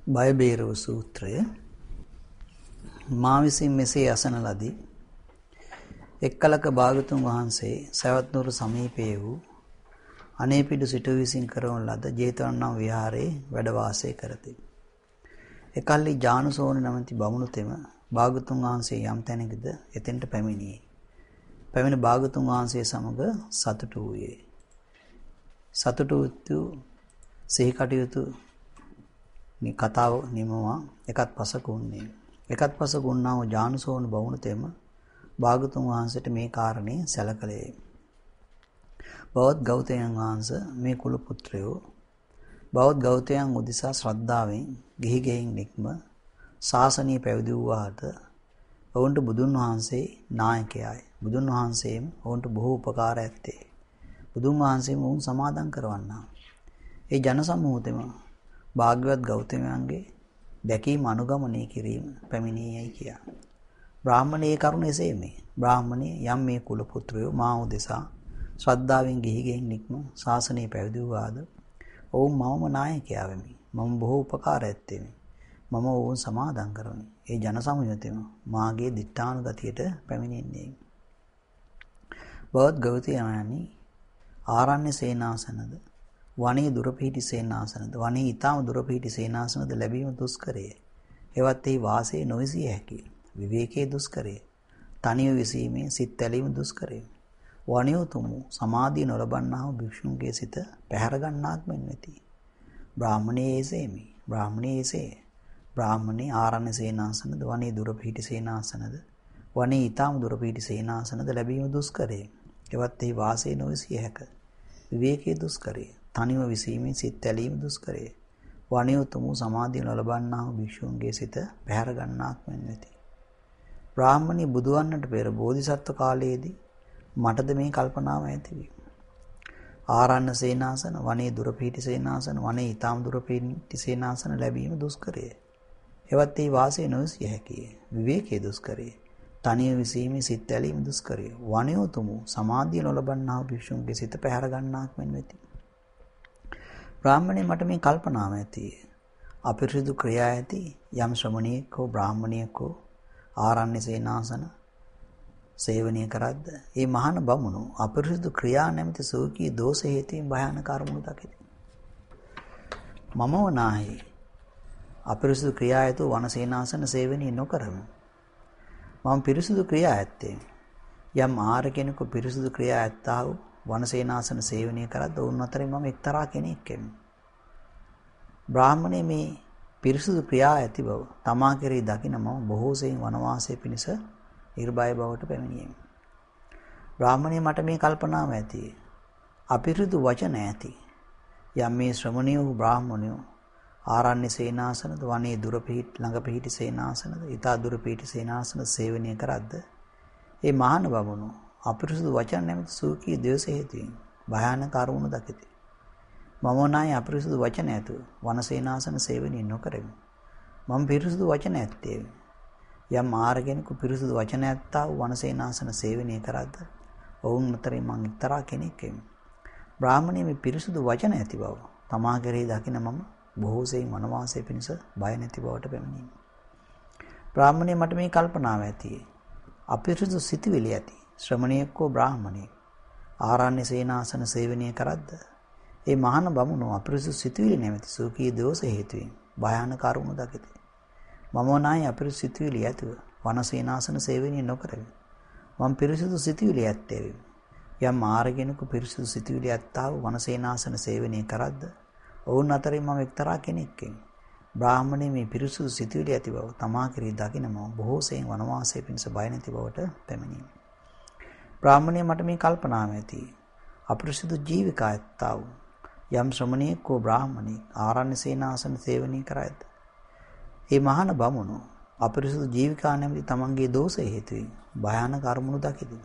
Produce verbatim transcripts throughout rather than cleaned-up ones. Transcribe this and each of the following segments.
බයබේරව සූත්‍රය මා විසින් මෙසේ අසන ලදී. එක් කලක භාගතුන් වහන්සේ සවැත් නුවර සමීපයේ වූ අනේපිඩු සිටු විසින් කරවන ලද ජේතවනාරාම විහාරයේ වැඩ වාසය කරති. එකල්හි ජානුසෝන නැමැති බමුණු තෙම භාගතුන් වහන්සේ යම් තැනකද එතෙන්ට පැමිණියේ. පැමිණ භාගතුන් වහන්සේ සමග සතුටු වූයේ. සතුටු වූ සිහි කටයුතු කතාව නිමවා එකත් පසක වුණේ. එකත් පසක වුණා වූ ජානුසෝන බමුණු තෙම භාගතුන් වහන්සේට මේ කාරණේ සැලකලේ. බෞද්ධ ගෞතමයන් වහන්සේ මේ කුල පුත්‍රයෝ බෞද්ධ ගෞතමයන් උදෙසා ශ්‍රද්ධාවෙන් ගිහි ගෙයින් නික්ම ශාසනීය පැවිදි වූවාට ඔවුන්ට බුදුන් වහන්සේ නායකයයි. බුදුන් වහන්සේම ඔවුන්ට බොහෝ උපකාර ඇත්තේ. බුදුන් වහන්සේම ඔවුන් සමාදන් කරවන්නා. ඒ ජන සමූහතෙම භාග්‍යවත් ගෞතමයන්ගේ දැකීම අනුගමනය කිරීම පැමිණියයි කියා. බ්‍රාහ්මණයේ කරුණ එසේමයි. බ්‍රාහ්මණයේ යම් මේ කුල පුත්‍රයෝ මා උදෙසා ශ්‍රද්ධාවෙන් ගිහි ගෙයින් නික්ම ශාසනීය පැවිදි වූවාද ඔවුන් මමම නායකයා වෙමි. මම බොහෝ උපකාර ඇත්තෙමි. මම ඔවුන් සමාදන් කරමි. ඒ ජන සමූහතෙම මාගේ දිඨානුගතියට පැමිණෙන්නේ. බෞද්ධ ගෞතමයන්නි ආරණ්‍ය සේනාසනද වනයේ දුර පිහිටි සේනාසනද වනයේ ඊටම දුර පිහිටි සේනාසනද ලැබීම දුෂ්කරය. එවත් ඒ වාසයේ නොවිසිය හැකිය. විවේකයේ දුෂ්කරය. තනිව විසීමේ සිත් ඇලීම දුෂ්කරය. වනයේ තුමු සමාධිය නොලබන්නා වූ භික්ෂුන්ගේ සිත පැහැර ගන්නාක් මෙන් වෙති. බ්‍රාහ්මණයේ එසේමි. බ්‍රාහ්මණයේ එසේ. බ්‍රාහ්මණේ ආරණ්‍ය සේනාසනද වනයේ දුර පිහිටි සේනාසනද වනයේ ඊටම දුර පිහිටි සේනාසනද ලැබීම දුෂ්කරය. එවත් ඒ වාසයේ නොවිසිය හැක. විවේකයේ දුෂ්කරය. තනිව විසීමේ සිත් ඇලීම දුෂ්කරය. වනයේ තුමු සමාධිය නොලබන්නා වූ භික්ෂුන්ගේ සිත පැහැර ගන්නාක් මෙන් වෙති. බ්‍රාහ්මණී බුදුවන්නට පෙර බෝධිසත්ව කාලයේදී මටද මේ කල්පනාව ඇති වී. ආරණ්‍ය සේනාසන, වනයේ දුර පිහිටි සේනාසන, වනයේ ඊටම දුර පිහිටි සේනාසන ලැබීම දුෂ්කරය. එවත් ඒ වාසයේ නොවිසිය හැකිය. විවේකයේ දුෂ්කරය. තනිව විසීමේ සිත් ඇලීම දුෂ්කරය. වනයේ තුමු සමාධිය නොලබන්නා වූ භික්ෂුන්ගේ සිත පැහැර ගන්නාක් මෙන් වෙති. බ්‍රාහ්මණය මට මේ කල්පනාව ඇති. අපිරිසුදු ක්‍රියා ඇති යම් ශ්‍රමණියෙක් හෝ බ්‍රාහ්මණියෙක් හෝ ආරණ්‍ය සේනාසන සේවනය කරද්ද ඒ මහාන බමුණු අපිරිසුදු ක්‍රියා නැමැති සෝකී දෝෂ හේතුවෙන් භයානක අරමුණු දකිති. මම වනාහි අපිරිසුදු ක්‍රියා ඇතු වන සේනාසන සේවනය නොකරමි. මම පිරිසුදු ක්‍රියා ඇත්තේ. යම් ආර කෙනෙකු පිරිසුදු ක්‍රියා ඇත්තා වූ වන සේනාසන සේවනය කරද්ද ඔවුන් අතරින් මම එක්තරා කෙනෙක් වෙමි. බ්‍රාහ්මණය මේ පිරිසුදු ක්‍රියා ඇති බව තමා කෙරෙහි දකින මම බොහෝ සෙයින් වනවාසයේ පිණිස නිර්භය බවට පැමිණියෙමි. බ්‍රාහ්මණය මට මේ කල්පනාව ඇති. අපිරිසුදු වචන ඇති. යම් මේ ශ්‍රමණිය වූ බ්‍රාහ්මණයෝ ආරණ්‍ය සේනාසනද වනයේ දුර පිහිටි ළඟ පිහිටි සේනාසනද ඊතා දුර පිහිටි සේනාසන සේවනය කරද්ද ඒ මහාන බමුණු අපිරිසුදු වචන නැමැති සූකී දේශ හේතුවෙන් භයානක අරමුණු දකිති. මම නැයි අපිරිසුදු වචන ඇතු වන සේනාසන සේවනය නොකරමි. මම පිරිසුදු වචන ඇත්තේ. යම් ආරගෙනකු පිරිසුදු වචන ඇත්තා වූ වන සේනාසන සේවනය කරද්ද ඔවුන් අතරින් මම එක්තරා කෙනෙක් වෙමි. බ්‍රාහ්මණය මේ පිරිසුදු වචන ඇති බව තමා කෙරෙහි දකින මම බොහෝ සෙයින් වනවාසයේ පිණිස බය නැති බවට පැමිණෙමි. බ්‍රාහ්මණය මට මේ කල්පනාව ඇති. අපිරිසුදු සිතුවිලි ඇති ශ්‍රමණයෙක් හෝ බ්‍රාහ්මණයෙක් ආරණ්‍ය සේනාසන සේවනය කරද්ද ඒ මහාන බමුණෝ අපිරිසුදු සිතුවිලි නැමැති සෝකී දෝෂ හේතුවෙන් භයානක අරමුණු දකිති. මම නැයි අපිරිසුදු සිතුවිලි ඇතුව වන සේනාසන සේවනය නොකරමි. මම පිරිසුදු සිතුවිලි ඇත්තේ වෙමි. යම් ආරගෙනකු පිරිසුදු සිතුවිලි ඇත්තා වූ වන සේනාසන සේවනය කරද්ද ඔවුන් අතරින් මම එක්තරා කෙනෙක් වෙමි. බ්‍රාහ්මණය මේ පිරිසුදු සිතුවිලි ඇති බව තමා කෙරෙහි දකින මම බොහෝ සෙයින් වනවාසයේ පිණිස බය නැති බවට පැමිණෙමි. බ්‍රාහ්මණය මට මේ කල්පනාව ඇති. අපිරිසුදු ජීවිකා ඇත්තා වූ යම් ශ්‍රමණයෙක් හෝ බ්‍රාහ්මණයෙක් ආරණ්‍ය සේනාසන සේවනය කරයිද ඒ මහාන බමුණු අපිරිසුදු ජීවිකා නැමැති තමන්ගේ දෝෂ හේතුවෙන් භයානක අරමුණු දකිති.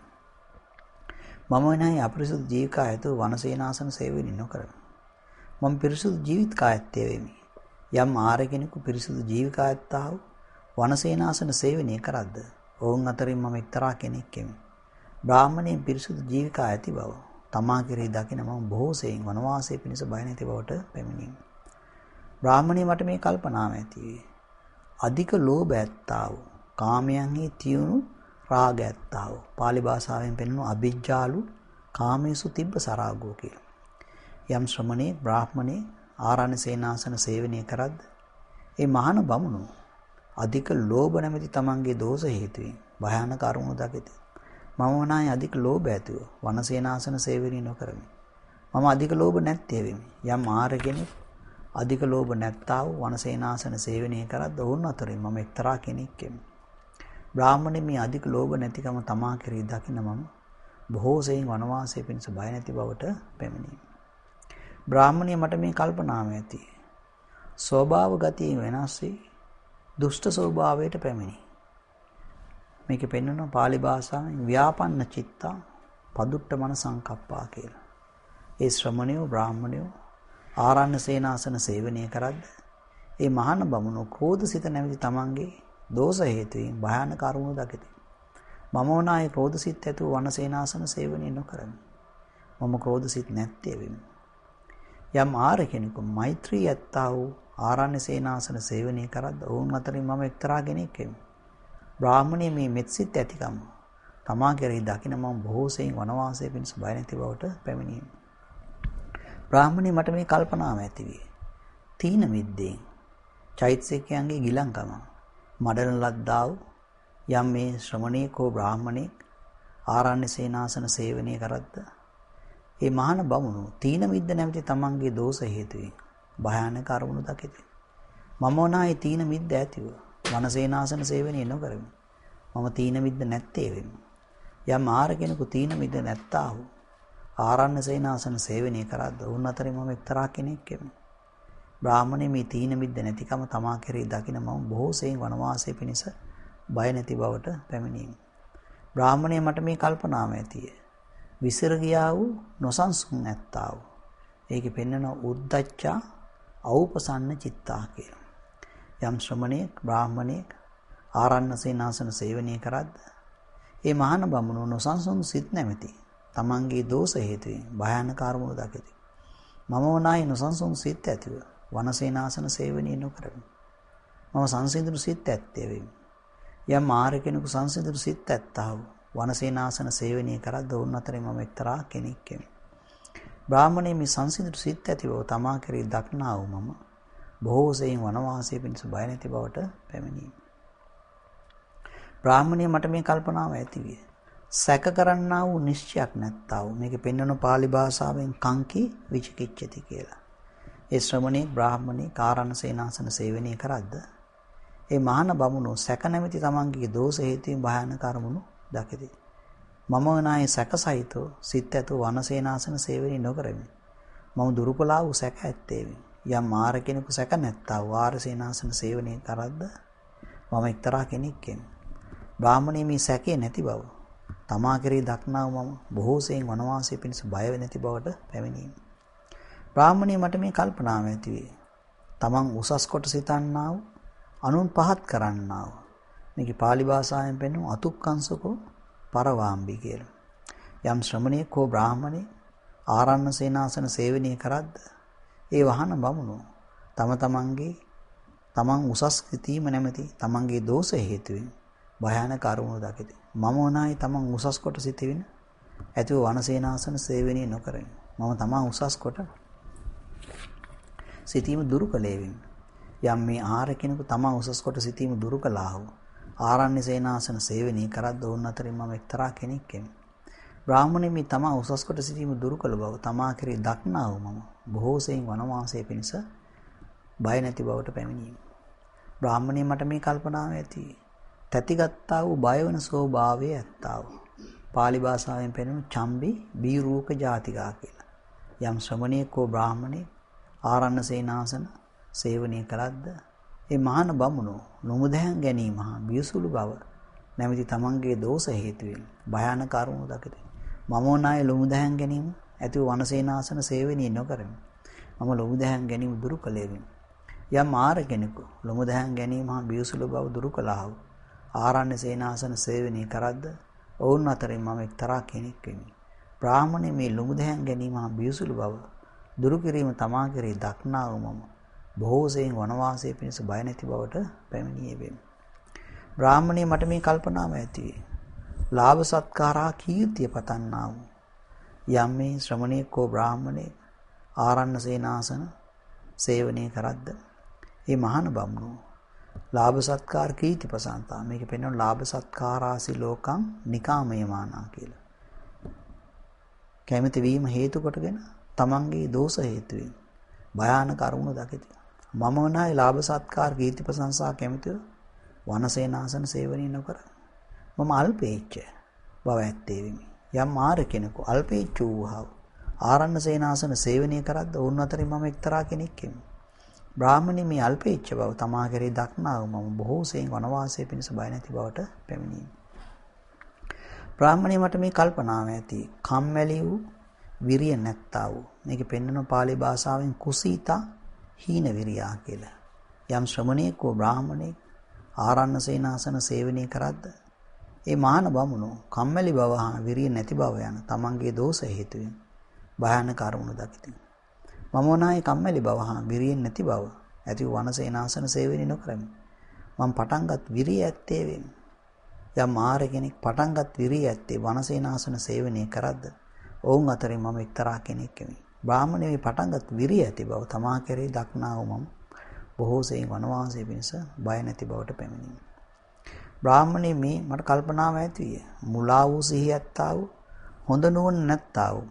මම නැයි අපිරිසුදු ජීවිකා ඇතු වන සේනාසන සේවනය නොකරමි. මම පිරිසුදු ජීවිතකා ඇත්තේ වෙමි. යම් ආරගෙනකු පිරිසුදු ජීවිකා ඇත්තා වූ වන සේනාසන සේවනය කරද්ද ඔවුන් අතරින් මම එක්තරා කෙනෙක් වෙමි. බ්‍රාහ්මණයෙන් පිරිසුදු ජීවිකා ඇති බව තමා කෙරෙහි දකින මම බොහෝ සෙයින් වනවාසයේ පිණිස බය නැති බවට පැමිණෙමි. බ්‍රාහමණය මට මේ කල්පනාව ඇති වේ. අධික ලෝභ ඇත්තා වූ කාමයන්හි තියුණු රාග ඇත්තා වූ පාලි භාෂාවෙන් පෙන්වන අභිජ්ජාලු කාමේසු තිබ්බ සරාගෝ කියලා. යම් ශ්‍රමණේ බ්‍රාහමණේ ආරණ්‍ය සේනාසන සේවනය කරද්ද ඒ මහාන බමුණු අධික ලෝභ නැමැති තමන්ගේ දෝෂ හේතුවෙන් භයානක අරුණු දකිති. මම වනායි අධික ලෝභ ඇතුව වනසේනාසන සේවනය නොකරමි. මම අධික ලෝභ නැත්තේ වෙමි. යම් ආර කෙනෙක් අධික ලෝභ නැත්තා වූ වනසේනාසන සේවනය කරද්ද ඔවුන් අතරින් මම එක්තරා කෙනෙක් වෙමි. බ්‍රාහමණේ මේ අධික ලෝභ නැතිකම තමා කෙරෙහි දකින මම බොහෝ සෙයින් වනවාසයේ පිණිස බය නැති බවට පැමිණෙමි. බ්‍රාහමණය මට මේ කල්පනාව ඇති. ස්වභාව ගතිය වෙනස් වී දුෂ්ට ස්වභාවයට පැමිණි. මේක පෙන්වන පාලි භාෂාවෙන් ව්‍යාපන්න චිත්තා පදුට්ට මන සංකප්පා කියලා. ඒ ශ්‍රමණයෝ බ්‍රාහමණයෝ ආරණ්‍ය සේනාසන සේවනය කරද්ද ඒ මහාන බමුණෝ ක්‍රෝධසිත නැමැති තමන්ගේ දෝෂ හේතුවෙන් භයානක අරුණු දකිති. මම වනායි ක්‍රෝධසිත ඇතුව වනසේනාසන සේවනය නොකරමි. මම ක්‍රෝධසිත නැත්තේ වෙමි. යම් ආර කෙනෙකු මෛත්‍රී ඇත්තා වූ ආරණ්‍ය සේනාසන සේවනය කරද්ද ඔවුන් අතරින් මම එක්තරා කෙනෙක් වෙමි. බ්‍රාහමණය මේ මෙත්සිත ඇතිකම තමා කෙරෙහි දකින මම බොහෝ සෙයින් වනවාසයේ පිණිස බය නැති බවට පැමිණීම. බ්‍රාහමණය මට මේ කල්පනාව ඇති වේ. තීන මිද්දෙන් චෛතසිකයන්ගේ ගිලංකම මඩන ලද්දා වූ යම් මේ ශ්‍රමණේක හෝ බ්‍රාහමණෙක් ආරණ්‍ය සේනාසන සේවනය කරද්ද ඒ මහාන බමුණු තීන මිද්ද නැමැති තමන්ගේ දෝෂ හේතුවෙන් භයානක අරමුණු දකිති. මම වනායි තීන මිද්ද ඇතිව වනසේනාසන සේවනය නොකරමි. මම තීන මිද්ද නැත්තේ වෙමි. යම් ආර කෙනෙකු තීන මිද්ද නැත්තා වූ ආරණ්‍ය සේනාසන සේවනය කරද්ද ඔවුන් අතරින් මම එක්තරා කෙනෙක් වෙමි. බ්‍රාහමණය මේ තීන මිද්ද නැතිකම තමා කෙරෙහි දකින මම බොහෝ සෙයින් වනවාසයේ පිණිස බය නැති බවට පැමිණීම. බ්‍රාහමණය මට මේ කල්පනාව ඇතිය. විසිර ගියා වූ නොසන්සුන් ඇත්තා වූ ඒකේ පෙන්වන උද්දච්චා අවුපසන්න චිත්තා කියලා. යම් ශ්‍රමණේක් බ්‍රාහමණේක් ආරණ්‍ය සේනාසන සේවනය කරද්ද ඒ මහාන බමුණෝ නොසන්සුන් සිත් නැමැති තමන්ගේ දෝෂ හේතුවෙන් භයානක අරමුණු දකිති. මම වනායි නොසන්සුන් සිත් ඇතිව වනසේනාසන සේවනය නොකරමි. මම සංසිඳුණු සිත් ඇත්තේ වෙමි. යම් ආර කෙනෙකු සංසිඳුණු සිත් ඇත්තා වූ වනසේනාසන සේවනය කරද්ද ඔවුන් අතරින් මම එක්තරා කෙනෙක් වෙමි. බ්‍රාහමණය මේ සංසිඳුණු සිත් ඇතිව තමා කෙරෙහි දක්නා වූ මම බොහෝ සෙයින් වනවාසයේ පිණිස බය නැති බවට පැමිණීම. බ්‍රාහමණය මට මේ කල්පනාව ඇති විය. සැක කරන්නා වූ නිශ්චයක් නැත්තා වූ මේක පෙන්වන පාලි භාෂාවෙන් කංකි විචිකිච්ඡති කියලා. ඒ ශ්‍රමණේ බ්‍රාහමණේ ආරණ්‍ය සේනාසන සේවනය කරද්ද ඒ මහාන බමුණෝ සැක නැමැති තමන්ගේ දෝෂ හේතුවෙන් භයානක අරමුණු දකිති. මම වනායි සැකසහිතව සිත් ඇතුව වනසේනාසන සේවනය නොකරමි. මම දුරුකලා වූ සැක ඇත්තේමි. යම් ආර කෙනෙකු සැක නැත්තා වූ ආර සේනාසන සේවනය කරද්ද මම එක්තරා කෙනෙක් වෙමි. බ්‍රාහමණය මේ සැකේ නැති බව තමා කෙරෙහි දක්නා වූ මම බොහෝ සෙයින් වනවාසයේ පිණිස බය නැති බවට පැමිණීම. බ්‍රාහමණය මට මේ කල්පනාව ඇති වේ. තමන් උසස් කොට සිතන්නා වූ අනුන් පහත් කරන්නා වූ මේකේ පාලි භාෂාවෙන් පෙන්වන අතුක්කංශකෝ පරවාම්බි කියලා. යම් ශ්‍රමණේක හෝ බ්‍රාහමණේ ආරණ්‍ය සේනාසන සේවනය කරද්ද ඒ වහන බමුණෝ තම තමන්ගේ තමන් උසස් සිතීම නැමැති තමන්ගේ දෝෂ හේතුවෙන් භයානක අරමුණු දකිති. මම වනායි තමන් උසස් කොට සිටින ඇතිව වනසේනාසන සේවනය නොකරමි. මම තමන් උසස් කොට සිටීම දුරු කළේ වෙමි. යම් මේ ආර කෙනෙකු තමන් උසස් කොට සිටීම දුරු කළා වූ ආරණ්‍ය සේනාසන සේවනය කරද්ද ඔවුන් අතරින් මම එක්තරා කෙනෙක් වෙමි. බ්‍රාහමණය මේ තමා උසස් කොට සිටීම දුරු කළ බව තමා කෙරෙහි දක්නා වූ මම බොහෝ සෙයින් වනවාසයේ පිණිස බය නැති බවට පැමිණීම. බ්‍රාහමණය මට මේ කල්පනාව ඇති. තැතිගත්තා වූ බය වෙන ස්වභාවයේ ඇත්තා වූ පාලි භාෂාවෙන් පෙන්වන චම්බි බීරූක ජාතිකා කියලා. යම් ශ්‍රමණේක හෝ බ්‍රාහමණේ ආරණ්‍ය සේනාසන සේවනය කරද්ද ඒ මහාන බමුණෝ නොමුදහන් ගැනීම හා බියසුළු බව නැමැති තමන්ගේ දෝෂ හේතුවෙන් භයානක අරමුණු දකිති. මම වනායි ලොමුදහන් ගැනීම ඇතිව වනසේනාසන සේවනය නොකරමි. මම ලොමුදහන් ගැනීම දුරු කළේ වෙමි. යම් ආර කෙනෙකු ලොමුදහන් ගැනීම හා බියසුළු බව දුරු කළා වූ ආරණ්‍ය සේනාසන සේවනය කරද්ද ඔවුන් අතරින් මම එක්තරා කෙනෙක් වෙමි. බ්‍රාහමණය මේ ලොමුදහන් ගැනීම හා බියසුළු බව දුරු කිරීම තමා කෙරෙහි දක්නා වූ මම බොහෝ සෙයින් වනවාසයේ පිණිස බය නැති බවට පැමිණියේ වෙමි. බ්‍රාහමණය මට මේ කල්පනාව ඇති වේ. ලාභ සත්කාරා කීර්තිය පතන්නා වූ යම් මේ ශ්‍රමණේක හෝ බ්‍රාහමණේ ආරණ්‍ය සේනාසන සේවනය කරද්ද ඒ මහාන බමුණෝ ලාභ සත්කාර කීර්ති ප්‍රසන්තා මේක පෙන්වන ලාභ සත්කාරාසි ලෝකං නිකාමයමානා කියලා. කැමති වීම හේතු කොටගෙන තමන්ගේ දෝෂ හේතුවෙන් භයානක අරුණ දකිති. මම වනායි ලාභ සත්කාර කීර්ති ප්‍රශංසා කැමතිව වනසේනාසන සේවනය නොකර මම අල්පේච්ඡ බව ඇත්තේ වෙමි. යම් මාර කෙනෙකු අල්පේච්ඡ වූහව ආරණ්‍ය සේනාසන සේවනය කරද්ද ඔවුන් අතරින් මම එක්තරා කෙනෙක් වෙමි. බ්‍රාහමණී මේ අල්පේච්ඡ බව තමා කෙරෙහි දක්නා වූ මම බොහෝ සෙයින් වනවාසයේ පිණිස බය නැති බවට පැමිණීමි. බ්‍රාහමණී මට මේ කල්පනාව ඇති කම්මැලි වූ විරිය නැත්තා වූ මේක පෙන්වන පාලි භාෂාවෙන් කුසීතා හීන විරියා කියලා. යම් ශ්‍රමණේක වූ බ්‍රාහමණෙක් ආරණ්‍ය සේනාසන සේවනය කරද්ද ඒ මහාන බමුණෝ කම්මැලි බව හා විරිය නැති බව යන තමන්ගේ දෝෂ හේතුවෙන් භයානක අරමුණු දකිති. මම වනායි කම්මැලි බව හා විරිය නැති බව ඇති වනසේනාසන සේවනය නොකරමි. මම පටන්ගත් විරිය ඇත්තේ වෙමි. යම් මාර කෙනෙක් පටන්ගත් විරිය ඇත්තේ වනසේනාසන සේවනය කරද්ද ඔවුන් අතරින් මම එක්තරා කෙනෙක් වෙමි. බ්‍රාහමණයේ පටන්ගත් විරිය ඇති බව තමා කෙරෙහි දක්නා වූ මම බොහෝ සෙයින් වනවාසයේ පිණිස බය නැති බවට පැමිණීමි. බ්‍රාහමණයේ මේ මට කල්පනාව ඇති විය. මුලා වූ සිහිය ඇත්තා වූ හොඳ නුවණ නැත්තා වූ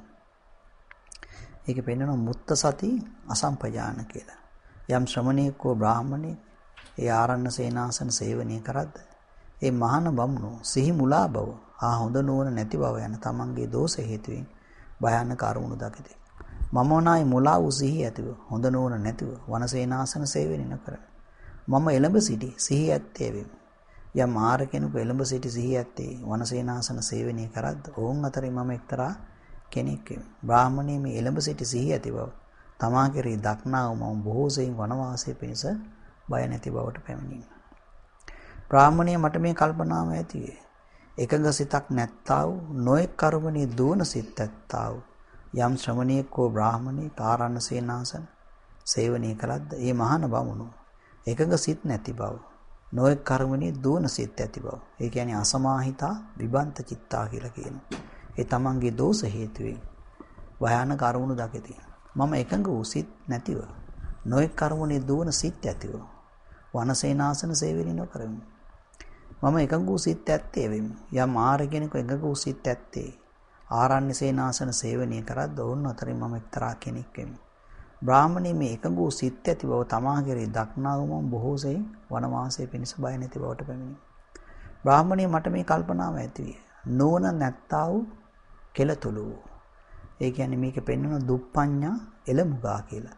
ඒක පෙන්වන මුත්ත සති අසම්පජාන කියලා. යම් ශ්‍රමණේක හෝ බ්‍රාහමණේ ඒ ආරණ්‍ය සේනාසන සේවනය කරද්ද ඒ මහාන බමුණෝ සිහි මුලා බව ආ හොඳ නුවණ නැති බව යන තමන්ගේ දෝෂ හේතුවෙන් භයානක අරමුණු දකිති. මම වනායි මුලා වූ සිහිය ඇතිව හොඳ නුවණ නැතිව වනසේනාසන සේවනය නොකරමි. මම එළඹ සිටි සිහිය ඇත්තේ වෙමි. යම් මාර කෙනෙකු එළඹ සිටි සිහිය ඇත්තේ වනසේනාසන සේවනය කරද්ද ඔවුන් අතරින් මම එක්තරා කෙනෙක් වෙමි. බ්‍රාහමණයේ මේ එළඹ සිටි සිහිය ඇති බව තමා කෙරෙහි දක්නා වූ මම බොහෝ සෙයින් වනවාසයේ පිණිස බය නැති බවට පැමිණීමි. බ්‍රාහමණයේ මට මේ කල්පනාව ඇති වේ. එකඟ සිතක් නැත්තා වූ නොඑක් කර්මණී දුවන සිත් ඇත්තා වූ යම් ශ්‍රමණේක හෝ බ්‍රාහමණේ ආරණ්‍ය සේනාසන සේවනය කළද්ද ඒ මහාන බමුණෝ එකඟ සිත් නැති බව නොඑක් කර්මණී දුවන සිත් ඇති බව ඒ කියන්නේ අසමාහිතා විබන්ත චිත්තා කියලා කියනවා. ඒ තමන්ගේ දෝෂ හේතුවෙන් භයානක අරමුණු දකිති. මම එකඟ වූ සිත් නැතිව නොඑක් කර්මණී දුවන සිත් ඇතිව වනසේනාසන සේවනය නොකරමි. මම එකඟ වූ සිත් ඇත්තේ වෙමි. යම් ආර කෙනෙකු එකඟ වූ සිත් ඇත්තේ ආරණ්‍ය සේනාසන සේවනය කරද්ද ඔවුන් අතරින් මම එක්තරා කෙනෙක් වෙමි. බ්‍රාහමණී මේ එකඟ වූ සිත් ඇති බව තමා කෙරෙහි දක්නා වූ මම බොහෝ සෙයින් වනවාසයේ පිණිස බය නැති බවට පැමිණි. බ්‍රාහමණී මට මේ කල්පනාව ඇති විය. නුවණ නැත්තා වූ කෙලතුළු වූ. ඒ කියන්නේ මේක පෙන්වන දුප්පඤ්ඤා එළමුගා කියලා.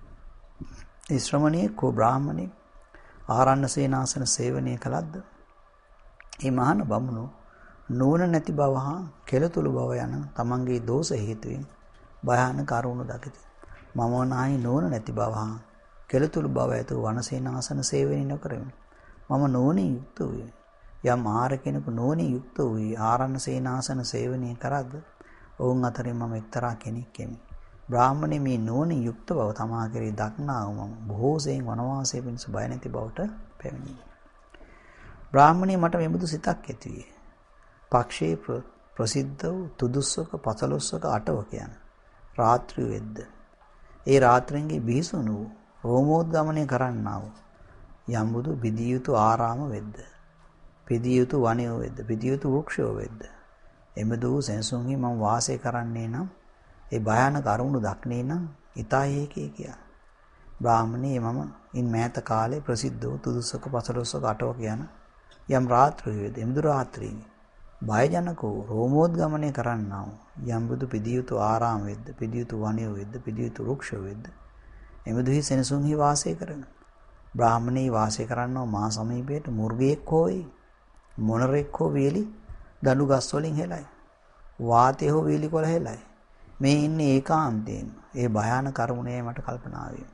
ඒ ශ්‍රමණේ කෝ බ්‍රාහමණේ ආරණ්‍ය සේනාසන සේවනය කළද්ද ඒ මහාන බමුණෝ නුවණ නැති බව හා කෙලතුළු බව යන තමන්ගේ දෝෂ හේතුවෙන් භයානක අරමුණු දකිති. මම වනායි නුවණ නැති බව හා කෙලතුළු බව ඇතු වනසේනාසන සේවනය නොකරමි. මම නුවණින් යුක්ත වූ යම් ආර කෙනෙකු නුවණින් යුක්ත වූ ආරණ්‍ය සේනාසන සේවනය කරද්ද ඔවුන් අතරින් මම එක්තරා කෙනෙක් වෙමි. බ්‍රාහමණේ මේ නුවණින් යුක්ත බව තමා කෙරෙහි දක්නා වූ මම බොහෝ සෙයින් වනවාසයේ පිණිස බය නැති බවට පැමිණි. බ්‍රාහමණේ මට මෙබඳු සිතක් ඇති විය. පක්ෂේ ප්‍රසිද්ධ වූ තුදුස්සක පසළොස්වක අටවක යන රාත්‍රී වෙද්ද ඒ රාත්‍රින්ගේ බිහිසුණු වූ රෝමෝද්ගමනය කරන්නා වූ යම්බුදු පිදිය යුතු ආරාම වෙද්ද පිදිය යුතු වනය වෙද්ද පිදිය යුතු වෘක්ෂය වෙද්ද එමෙදු සෙන්සුන්හි මම වාසය කරන්නේ නම් ඒ භයානක අරමුණු දක්නේ නම් ඊතයේකේ කියා. බ්‍රාහමණේ මම ඉන් මෑත කාලේ ප්‍රසිද්ධ වූ තුදුස්සක පසළොස්වක අටවක යන යම් රාත්‍රී වෙද්ද එමෙදු රාත්‍රියේ බයජනක වූ රෝමෝද්ගමනය කරන්නා වූ යම්බුදු පිදිය යුතු ආරාම වෙද්ද පිදිය යුතු වනය වෙද්ද පිදිය යුතු වෘක්ෂ වෙද්ද එමෙදුහි සෙනසුන්හි වාසය කරන බ්‍රාහමණේ වාසය කරන්නෝ මා සමීපයට මුර්ගයෙක් හෝයි මොනරෙක් හෝ වේලි දඬු ගස් වලින් හෙලයි වාතය හෝ වේලි කොළ හෙලයි මේ ඉන්නේ ඒකාන්තයෙන් ඒ භයානක කර්මණේ මට කල්පනා වේ.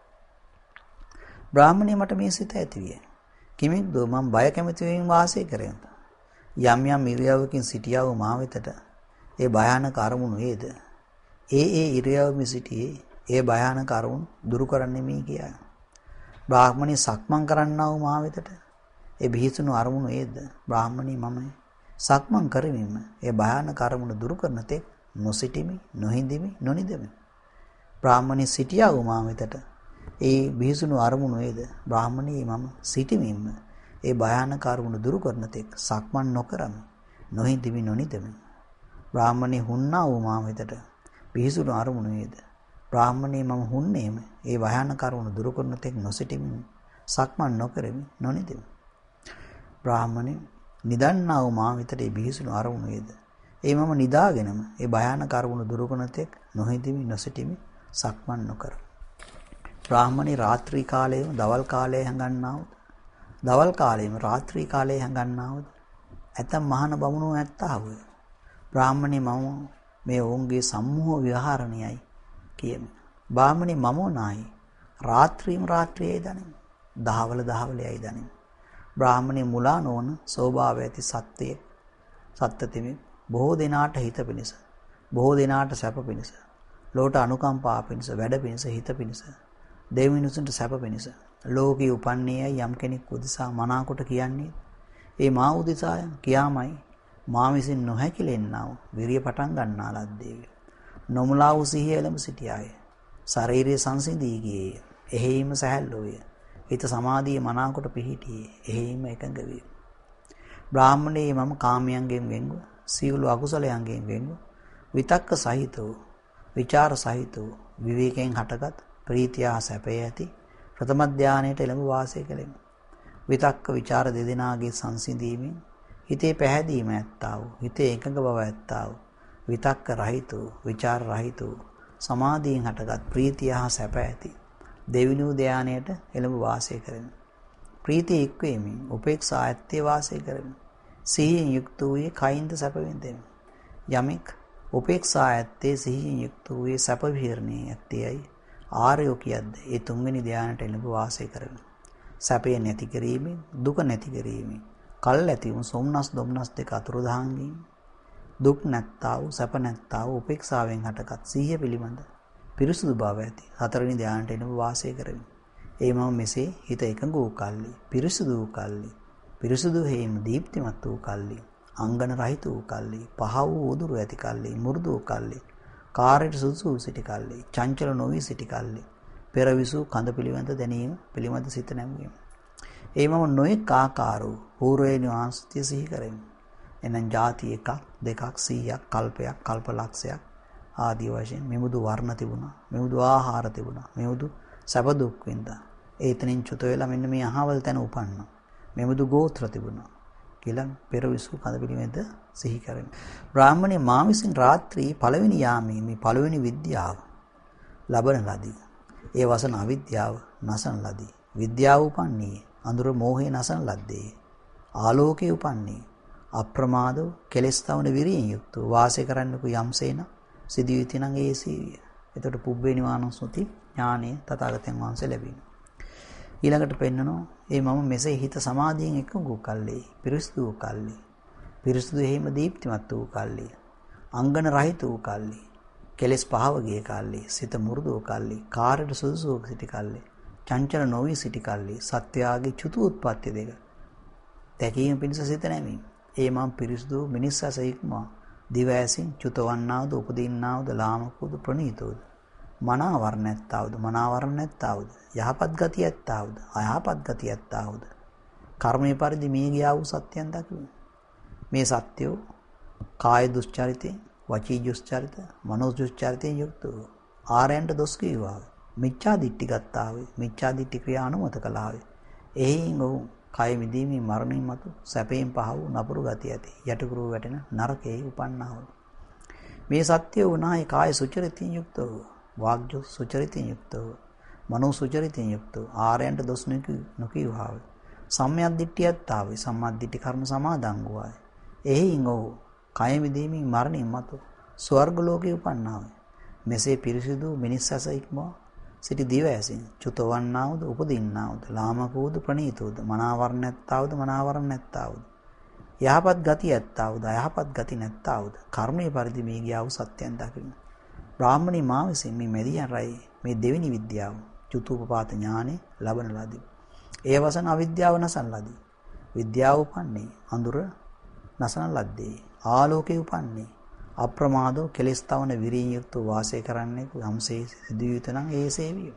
බ්‍රාහමණේ මට මේ සිත ඇති විය. කිමෙක්ද මම බය කැමති වෙමින් වාසය කරෙන් යම් යම් ඉරියව්වකින් සිටියා වූ මා වෙතට ඒ භයානක අරමුණු වේද ඒ ඒ ඉරියව්වෙ සිටියේ ඒ භයානක අරමුණු දුරු කරන්නේ මේ කියා. බ්‍රාහ්මණී සක්මන් කරන්නා වූ මා වෙතට ඒ බිහිසුණු අරමුණු ඒද බ්‍රාහ්මණී මමයි. සක්මන් කරමින්ම ඒ භයානක අරමුණු දුරු කරන තෙක් නොසිටිමි, නොහිඳිමි, නොනිදමි. බ්‍රාහ්මණී සිටියා වූ මා වෙතට ඒ බිහිසුණු අරමුණු ඒද බ්‍රාහ්මණී මම සිටිමින්ම ඒ භයානක අරමුණු දුරු කරන තෙක් සක්මන් නොකරමි, නොහිඳිමි, නොනිදමි. බ්‍රාහ්මණී හුන්නා වූ මා වෙතට බිහිසුණු අරමුණු ඒද බ්‍රාහ්මණී මම හුන්නේම ඒ භයානක අරමුණු දුරු කරන තෙක් නොසිටිමි, සක්මන් නොකරමි, නොනිදමි. බ්‍රාහ්මණී නිදන්නා වූ මා වෙතට ඒ බිහිසුණු අරමුණු ඒද ඒ මම නිදාගෙනම ඒ භයානක අරමුණු දුරු කරන තෙක් නොහිඳිමි, නොසිටිමි, සක්මන් නොකර. බ්‍රාහ්මණී රාත්‍රී කාලයේම දවල් කාලයේ හඟන්නාවද? දවල් කාලයේම රාත්‍රී කාලයේ හඟන්නාවද? ඇතම් මහාන බමුණෝ ඇත්තාවය. බ්‍රාහ්මණී මම මේ ඔවුන්ගේ සම්මෝහ විහරණයයි කියමි. බ්‍රාහ්මණී මම නැයි රාත්‍රීම රාත්‍රියයි දනිමි. දහවල දහවලයි දනිමි. බ්‍රාහ්මණී මුලා නොවන ස්වභාවය ඇති සත්‍යයේ සත්‍යතිමි බොහෝ දිනාට හිත පිණිස, බොහෝ දිනාට සැප පිණිස, ලෝට අනුකම්පා පිණිස, වැඩ පිණිස, හිත පිණිස, දෙවියන්සුන්ට සැප පිණිස ලෝකී උපන්නේයයි යම් කෙනෙක් උදෙසා මනාකොට කියන්නේ ඒ මා උදෙසාය කියාමයි මා විසින් නොහැකිලෙන්නා වූ විරිය පටන් ගන්නා ලද්දේ. නොමුලා වූ සිහිය එළඹ සිටියාය. ශරීරයේ සංසිඳී ගියේය. එහෙයිම සැහැල්ලුවේ. හිත සමාධියේ මනාකොට පිහිටියේ. එහෙයිම එකඟ වේ. බ්‍රාහ්මණේ මම කාමයන්ගෙන් වෙන්ව, සියලු අකුසලයන්ගෙන් වෙන්ව, විතක්ක සහිතව, විචාර සහිතව, විවේකයෙන් හටගත් ප්‍රීතිය සැපය ඇති ප්‍රථම ධානයට එළඹ වාසය කෙලෙමි. විතක්ක විචාර දෙදෙනාගේ සංසිඳීමෙන් හිතේ පැහැදීම ඇත්තා වූ, හිතේ එකඟ බව ඇත්තා වූ, විතක්ක රහිත වූ, විචාර රහිත වූ, සමාධියෙන් හටගත් ප්‍රීතිය හා සැප ඇති දෙවිනු ධානයට එළඹ වාසය කරමි. ප්‍රීතිය එක්වීමෙන් උපේක්ෂා ඇත්තේ වාසය කරමි. සිහියෙන් යුක්ත වූයේ කයින්ද සැප විඳෙමි. යමෙක් උපේක්ෂා ඇත්තේ සිහියෙන් යුක්ත වූයේ සැප විහරණයේ ඇත්තේයි ආර්යෝ කියද්ද ඒ තුන්වෙනි ධානයට එළඹ වාසය කරමි. සැපය නැති කිරීමෙන්, දුක නැති කිරීමෙන්, කල් ඇති වූ සොම්නස් දොම්නස් දෙක අතුරුදහන් වීම, දුක් නැත්තා වූ, සැප නැත්තා වූ උපේක්ෂාවෙන් හටගත් සිහිය පිළිබඳ පිරිසුදු බව ඇති හතරවෙනි ධානයට එළඹ වාසය කරමි. ඒ මම මෙසේ හිත එකඟ වූ කල්ලි, පිරිසුදු වූ කල්ලි, පිරිසුදු හේම දීප්තිමත් වූ කල්ලි, අංගන රහිත වූ කල්ලි, පහ වූ උදුරු ඇති කල්ලි, මුරුදු වූ කල්ලි, කාර්යයට සුදුසු සිටි කල්ලි, චංචල නොවි සිටි කල්ලි, පෙරවිසු කඳ පිළිවෙත දැනීම පිළිමද සිත නැමුවීම. ඒ මම නොඑක ආකාර වූ පූර්වේ නිවාසය සිහි කරමි. එනම් ಜಾති එකක්, දෙකක්, සීයක්, කල්පයක්, කල්පලක්ෂයක් ආදී වශයෙන් මෙමුදු වර්ණ තිබුණා, මෙමුදු ආහාර තිබුණා, මෙමුදු සැප දුක් විඳා. ඒ එතනින් චුත වෙලා මෙන්න මේ අහවල් තැන උපන්නා. මෙමුදු ගෝත්‍ර තිබුණා කියලා පෙරවිසු කඳ පිළිවෙත සිහි කරමි. බ්‍රාහ්මණේ මා විසින් රාත්‍රී පළවෙනි යාමේ මේ පළවෙනි විද්‍යාව ලබන ලදී. ඒ වසන අවිද්‍යාව නැසන ලදී. විද්‍යාව උපන්නේ අඳුර මෝහේ නැසන ලද්දේ. ආලෝකේ උපන්නේ අප්‍රමාදව කෙලෙස් තවන විරියෙන් යුක්තව වාසය කරන්නකු යම්සේන සිදුවිති නම් ඒ සීවිය. එතකොට පුබ්බේ නිවානසුති ඥානෙ තථාගතයන් වහන්සේ ලැබීම. ඊළඟට පෙන්නනවා ඒ මම මෙසේ හිත සමාධියෙන් එකඟ වූ කල්ලි, පිරිසුදු වූ කල්ලි, පිරිසුදු හේම දීප්තිමත් වූ කල්ලි, අංගන රහිත වූ කල්ලි, කෙලෙස් පහව ගිය කල්ලි, සිත මුරුදු වූ කල්ලි, කාර්යයට සුදුසු සිටි කල්ලි, චංචල නොවි සිටි කල්ලි, සත්‍යාගේ චුතු උත්පත්ති දෙක දැකීම පිණිස සිත නැමීම. ඒ මම පිරිසුදු මිනිස්සස ඉක්මා දිව ඇසින් චුතවන්නාවද, උපදින්නාවද, ලාමකවද, ප්‍රණීතවද, මනාවර නැත්තාවද, මනාවර නැත්තාවද, යහපත් ගතිය ඇත්තාවද, අයහපත් ගතිය ඇත්තාවද, කර්මයේ පරිදි මේ ගියා වූ සත්‍යයන් දකිමු. මේ සත්‍යෝ කාය දුස්චරිතේ, වචී දුස්චරිත, මනෝ දුස්චරිතේ යුක්ත වූ ආරයන්ට දොස් කීවා. මිච්ඡා දිට්ඨි ගත්තාවේ, මිච්ඡා දිට්ඨි ක්‍රියා අනුමත කළාවේ. එයින් ඔහු කය මිදීමේ මරණින් මතු සැපයෙන් පහ වූ නපුරු ගතිය ඇති යටිකුරු වැටෙන නරකයේ උපන්නා වූ. මේ සත්‍ය වුණායි කාය සුචරිතින් යුක්ත වූ, වාග් සුචරිතින් යුක්ත වූ, මනෝ සුචරිතින් යුක්ත වූ ආරයන්ට දොස් නොකීවා. සම්‍යක් දිට්ඨියත් ආවේ, සම්මා දිට්ඨි කර්ම සමාදන් වූවායි. එයින් ඔහු කය මිදීමේ මරණින් මතු ස්වර්ග ලෝකේ උපන්නා වූ. මෙසේ පිරිසිදු මිනිස්සස ඉක්මවා සිටි දිව ඇසින් චුතවන්නාවද, උපදින්නාවද, ලාමකවද, ප්‍රණීතවද, මනාවර නැත්තාවද, මනාවර නැත්තාවද, යහපත් ගති ඇත්තාවද, අයහපත් ගති නැත්තාවද, කර්මයේ පරිදි මේ ගියා වූ සත්‍යයන් දකින්න. බ්‍රාහ්මණී මා විසින් මේ මෙදියන් රයි මේ දෙවෙනි විද්‍යාව චුතුපපාත ඥානෙ ලබන ලදී. ඒ වසන අවිද්‍යාව නසන ලදී. විද්‍යාව උපන්නේ අඳුර නසන ලද්දේ. ආලෝකේ උපන්නේ අප්‍රමාදෝ කෙලෙස් තවන විරියෙන් යුක්ත වාසය කරන්නේ යම්සේ සිදුවිය යුතු නම් ඒසේ විය.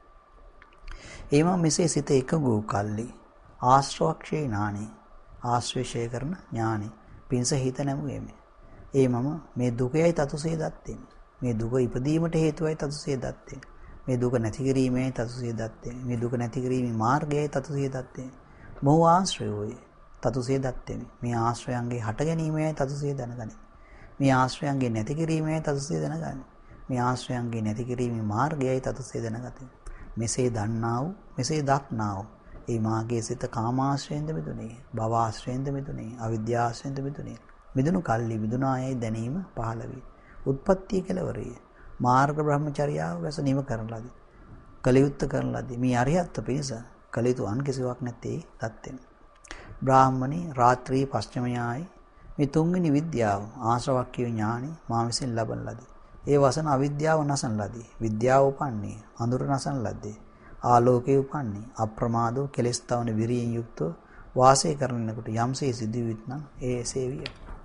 එම මෙසේ සිත එක වූ කල්ලි ආශ්‍රවක්ෂේ ඥානෙ ආශ්‍රේෂය කරන ඥානෙ පින්ස හිත නැමුවේමි. ඒ මම මේ දුකයි තතුසේ දත්තේ. මේ දුක ඉපදීමට හේතුවයි තතුසේ දත්තේ. මේ දුක නැති කිරීමේ තතුසේ දත්තේ. මේ දුක නැති කිරීමේ මාර්ගයයි තතුසේ දත්තේ. මොහු ආශ්‍රයෝයි තතුසේ දත්තේ. මේ ආශ්‍රයයන්ගේ හට ගැනීමයි තතුසේ දැනගනි. මේ ආශ්‍රයයන්ගේ නැති කිරීමයි තතුසේ දැනගනි. මේ ආශ්‍රයයන්ගේ නැති කිරීමේ මාර්ගයයි තතුසේ දැනගති. මෙසේ දන්නා වූ මෙසේ දක්නා වූ ඒ මාගේ සිත කාමාශ්‍රයෙන්ද මිදුනේ, භවආශ්‍රයෙන්ද මිදුනේ, අවිද්‍යාශ්‍රයෙන්ද මිදුනේ. මිදුණු කල්ලි මිදුනායයි දැනීම පහළ වේ. උත්පත්ති කෙලවරේ මාර්ග බ්‍රහ්මචර්යාව වැස නිම කරන ලදී. කලියුත්ත කරන ලදී. මේ අරියත්ත පිණිස කලිතු අන් කිසිවක් නැත්තේ තත්ත්වෙන. බ්‍රාහ්මණී රාත්‍රී පස්චමයායි මේ තුන්වෙනි විද්‍යාව ආශ්‍රවක්ඛ්‍ය ඥානෙ මා විසින් ලබන ලදී. ඒ වසන අවිද්‍යාව නසන ලදී. විද්‍යාව උපන්නේ අඳුර නසන ලද්දේ. ආලෝකේ උපන්නේ අප්‍රමාදෝ කෙලෙස් තවන විරියෙන් යුක්තව වාසය කරනකොට යම්සේ සිදුවිත් නම් ඒසේ විය.